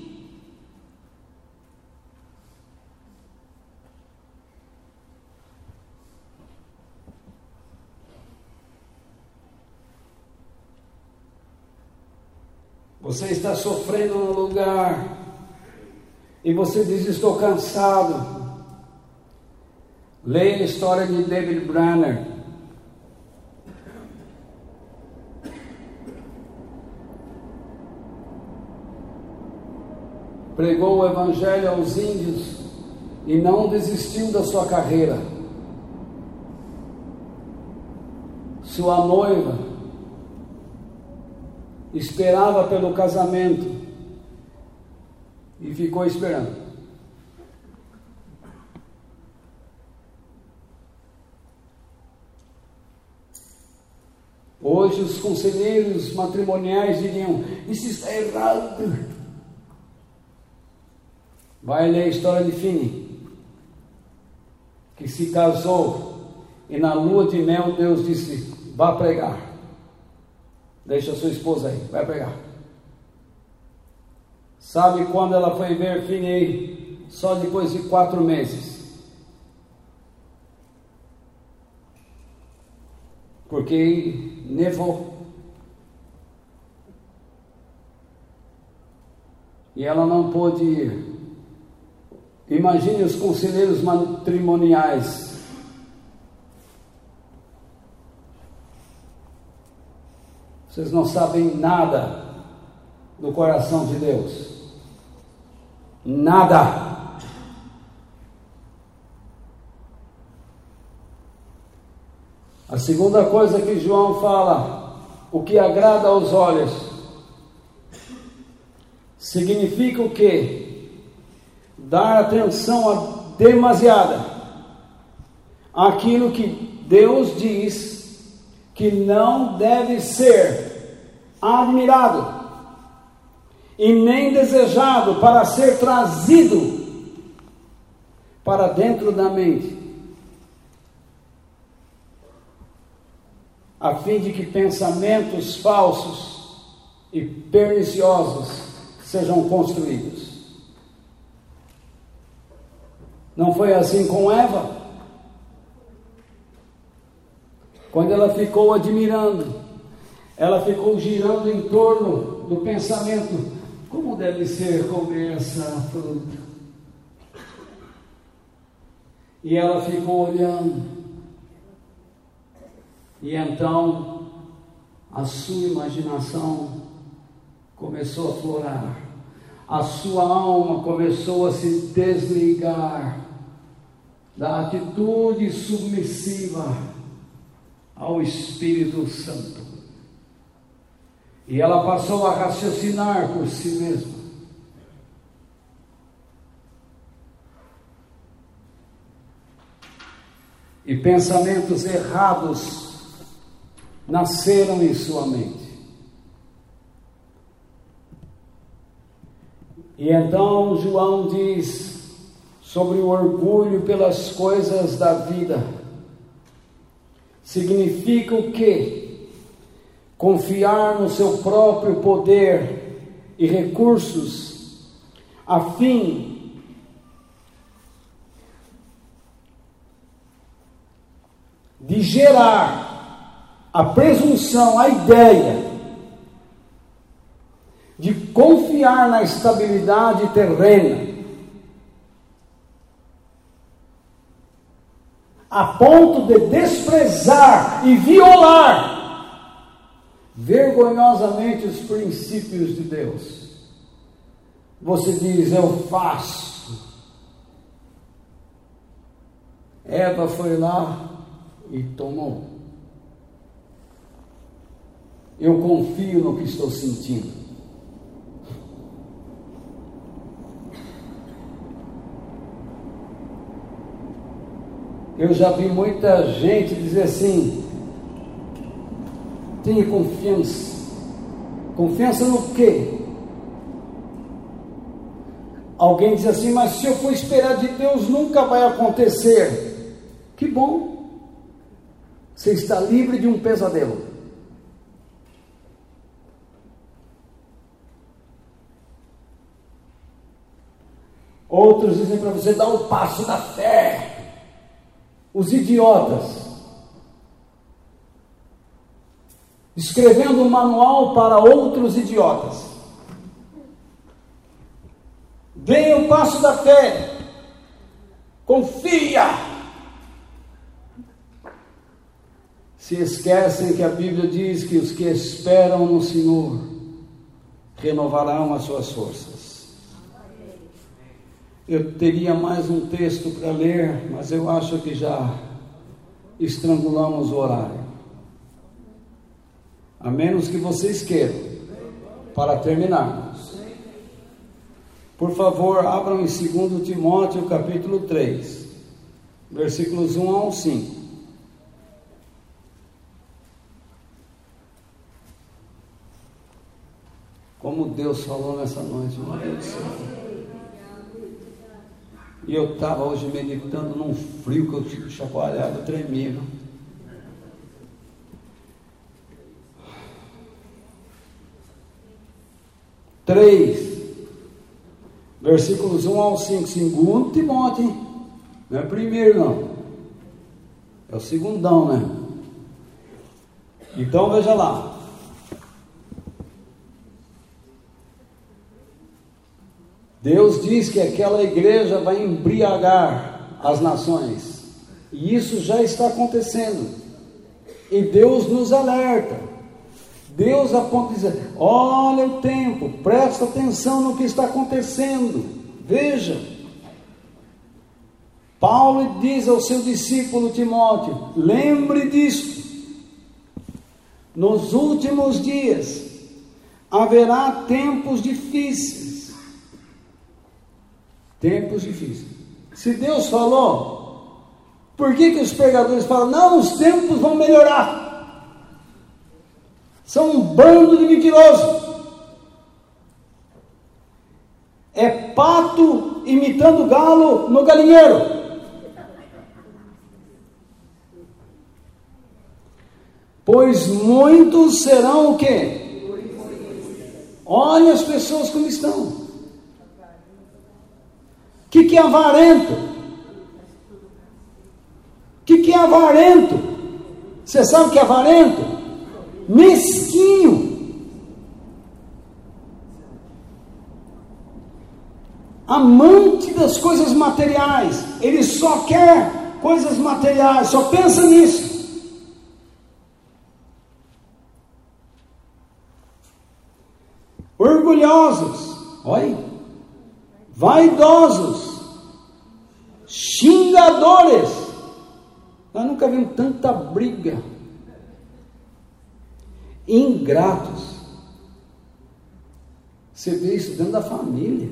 Você está sofrendo no lugar, e você diz: estou cansado. Leia a história de David Branner. Pregou o evangelho aos índios e não desistiu da sua carreira. Sua noiva esperava pelo casamento e ficou esperando. Hoje os conselheiros matrimoniais diriam: isso está errado. Vai ler a história de Finney, que se casou e na lua de mel Deus disse: vá pregar. Deixa a sua esposa aí, vai pregar. Sabe quando ela foi ver Finney? Só depois de 4 meses. Porque nevou. E ela não pôde ir. Imagine os conselheiros matrimoniais. Vocês não sabem nada do coração de Deus. Nada. A segunda coisa que João fala: o que agrada aos olhos, significa o quê? Dar atenção demasiada àquilo que Deus diz que não deve ser admirado e nem desejado para ser trazido para dentro da mente, a fim de que pensamentos falsos e perniciosos sejam construídos. Não foi assim com Eva? Quando ela ficou admirando, ela ficou girando em torno do pensamento: como deve ser comer essa fruta? E ela ficou olhando, e então a sua imaginação começou a florar, a sua alma começou a se desligar da atitude submissiva ao Espírito Santo, e ela passou a raciocinar por si mesma. E pensamentos errados nasceram em sua mente. E então João diz sobre o orgulho pelas coisas da vida. Significa o quê? Confiar no seu próprio poder e recursos, a fim de gerar a presunção, a ideia de confiar na estabilidade terrena, a ponto de desprezar e violar vergonhosamente os princípios de Deus. Você diz: eu faço. Eva foi lá e tomou. Eu confio no que estou sentindo. Eu já vi muita gente dizer assim: tenha confiança. Confiança no quê? Alguém diz assim: mas se eu for esperar de Deus, nunca vai acontecer. Que bom, você está livre de um pesadelo. Outros dizem para você: dá o passo da fé. Os idiotas, escrevendo um manual para outros idiotas. Dê o passo da fé, confia. Se esquecem que a Bíblia diz que os que esperam no Senhor renovarão as suas forças. Eu teria mais um texto para ler, mas eu acho que já estrangulamos o horário. A menos que vocês queiram, para terminarmos. Por favor, abram em 2 Timóteo capítulo 3, versículos 1 ao 5. Como Deus falou nessa noite, meu Deus do céu. E eu estava hoje meditando num frio que eu fico chacoalhado, tremido. Três, versículos 1 ao 5, 2 Timóteo, não é o primeiro não, é o segundão, né? Então veja lá. Deus diz que aquela igreja vai embriagar as nações, e isso já está acontecendo, e Deus nos alerta. Deus aponta e diz: olha o tempo, presta atenção no que está acontecendo, veja. Paulo diz ao seu discípulo Timóteo: lembre disto, nos últimos dias haverá tempos difíceis. Tempos difíceis. Se Deus falou, por que os pregadores falam: não, os tempos vão melhorar? São um bando de mentirosos. É pato imitando galo no galinheiro. Pois muitos serão o quê? Olha as pessoas como estão. O que é avarento? que é avarento? Você sabe o que é avarento? Mesquinho. Amante das coisas materiais. Ele só quer coisas materiais, só pensa nisso. Orgulhosos, olha, vaidosos, xingadores. Nós nunca vimos tanta briga. Ingratos. Você vê isso dentro da família.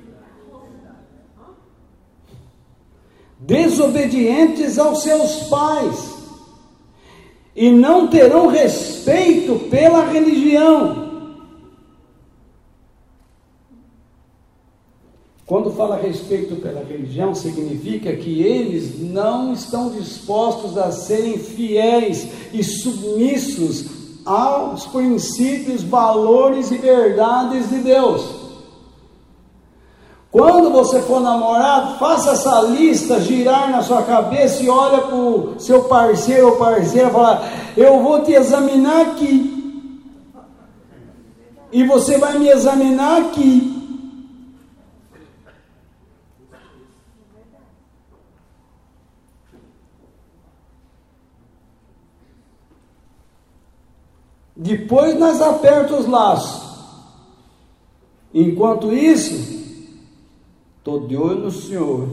Desobedientes aos seus pais. E não terão respeito pela religião. Quando fala a respeito pela religião, significa que eles não estão dispostos a serem fiéis e submissos aos princípios, valores e verdades de Deus. Quando você for namorar, faça essa lista girar na sua cabeça e olha para o seu parceiro ou parceira e fala: eu vou te examinar aqui. E você vai me examinar aqui. Depois nós apertamos os laços. Enquanto isso, estou de olho no Senhor.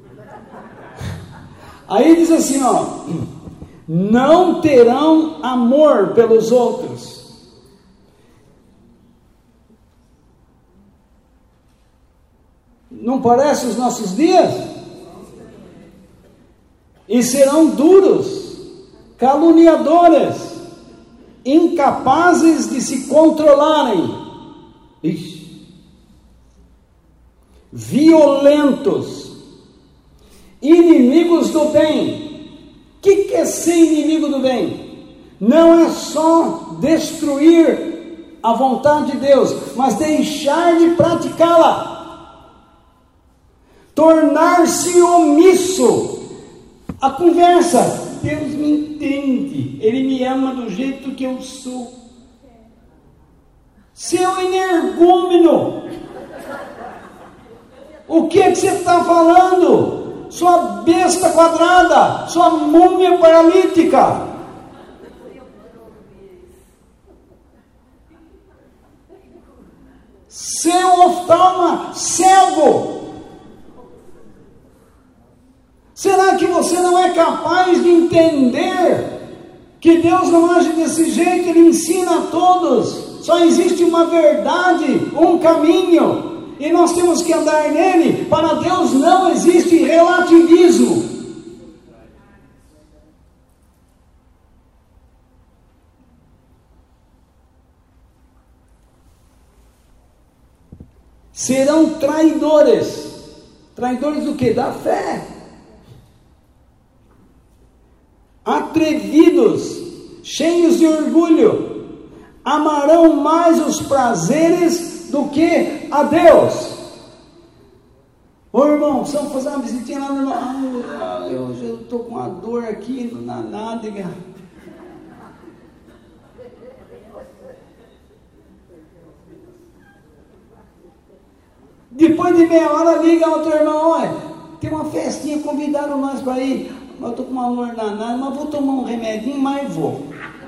Aí diz assim, ó: não terão amor pelos outros. Não parece os nossos dias? E serão duros, caluniadores, incapazes de se controlarem. Ixi. Violentos, inimigos do bem. O que é ser inimigo do bem? Não é só destruir a vontade de Deus, mas deixar de praticá-la, tornar-se omisso. A conversa: Deus me entende, Ele me ama do jeito que eu sou. Seu energúmeno, o que você está falando? Sua besta quadrada, sua múmia paralítica. Seu oftalma cego. Será que você não é capaz de entender que Deus não age desse jeito? Ele ensina a todos. Só existe uma verdade, um caminho, e nós temos que andar nele. Para Deus não existe relativismo. Serão traidores. Traidores do quê? Da fé. Atrevidos, cheios de orgulho, amarão mais os prazeres do que a Deus. Ô irmão, vamos fazer uma visitinha lá no irmão. Eu estou com uma dor aqui na nádega. Depois de meia hora liga outro irmão: olha, tem uma festinha, convidaram nós para ir. Eu estou com uma dor danada, mas vou tomar um remedinho, mas vou.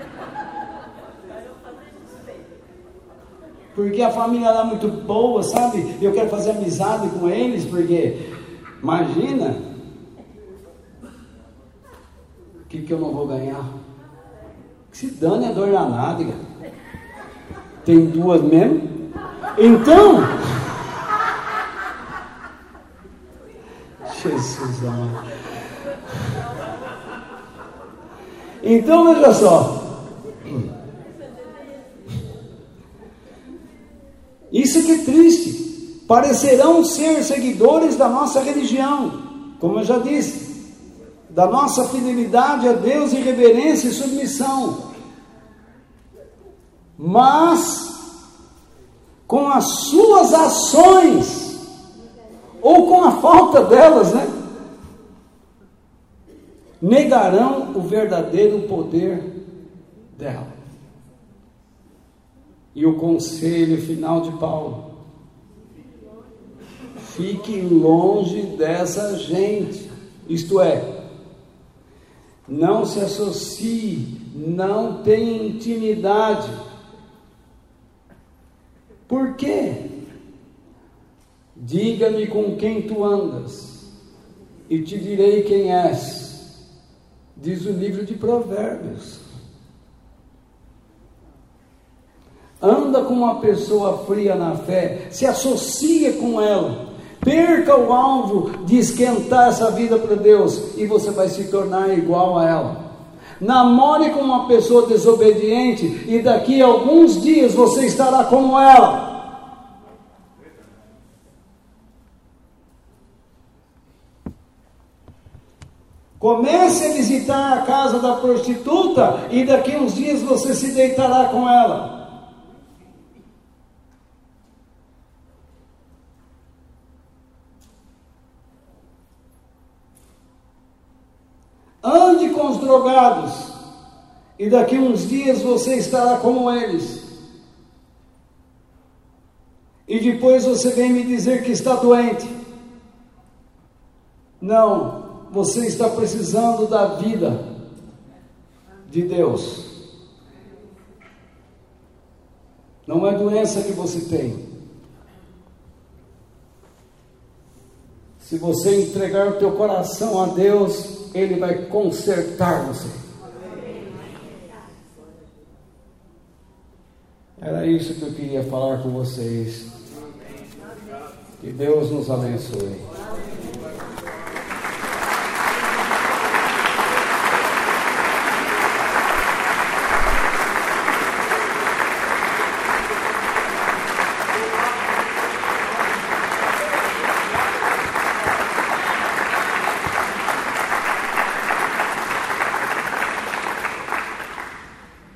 Porque a família lá é muito boa, sabe? Eu quero fazer amizade com eles, porque, imagina, o que eu não vou ganhar? Que se dane a dor na nádega. Tem duas mesmo. Então, Jesus amado. Então, veja só. Isso que é triste. Parecerão ser seguidores da nossa religião, como eu já disse, da nossa fidelidade a Deus e reverência e submissão. Mas, com as suas ações, ou com a falta delas, né? negarão o verdadeiro poder dela. E o conselho final de Paulo: fique longe dessa gente, isto é, não se associe, não tenha intimidade. Por quê? Diga-me com quem tu andas, e te direi quem és, diz o livro de Provérbios. Anda com uma pessoa fria na fé, se associa com ela, perca o alvo de esquentar essa vida para Deus, e você vai se tornar igual a ela. Namore com uma pessoa desobediente, e daqui a alguns dias você estará como ela. Comece a visitar a casa da prostituta, e daqui a uns dias você se deitará com ela. Ande com os drogados, e daqui a uns dias você estará como eles. E depois você vem me dizer que está doente. Não, você está precisando da vida de Deus. Não é doença que você tem. Se você entregar o teu coração a Deus, Ele vai consertar você. Era isso que eu queria falar com vocês. Que Deus nos abençoe.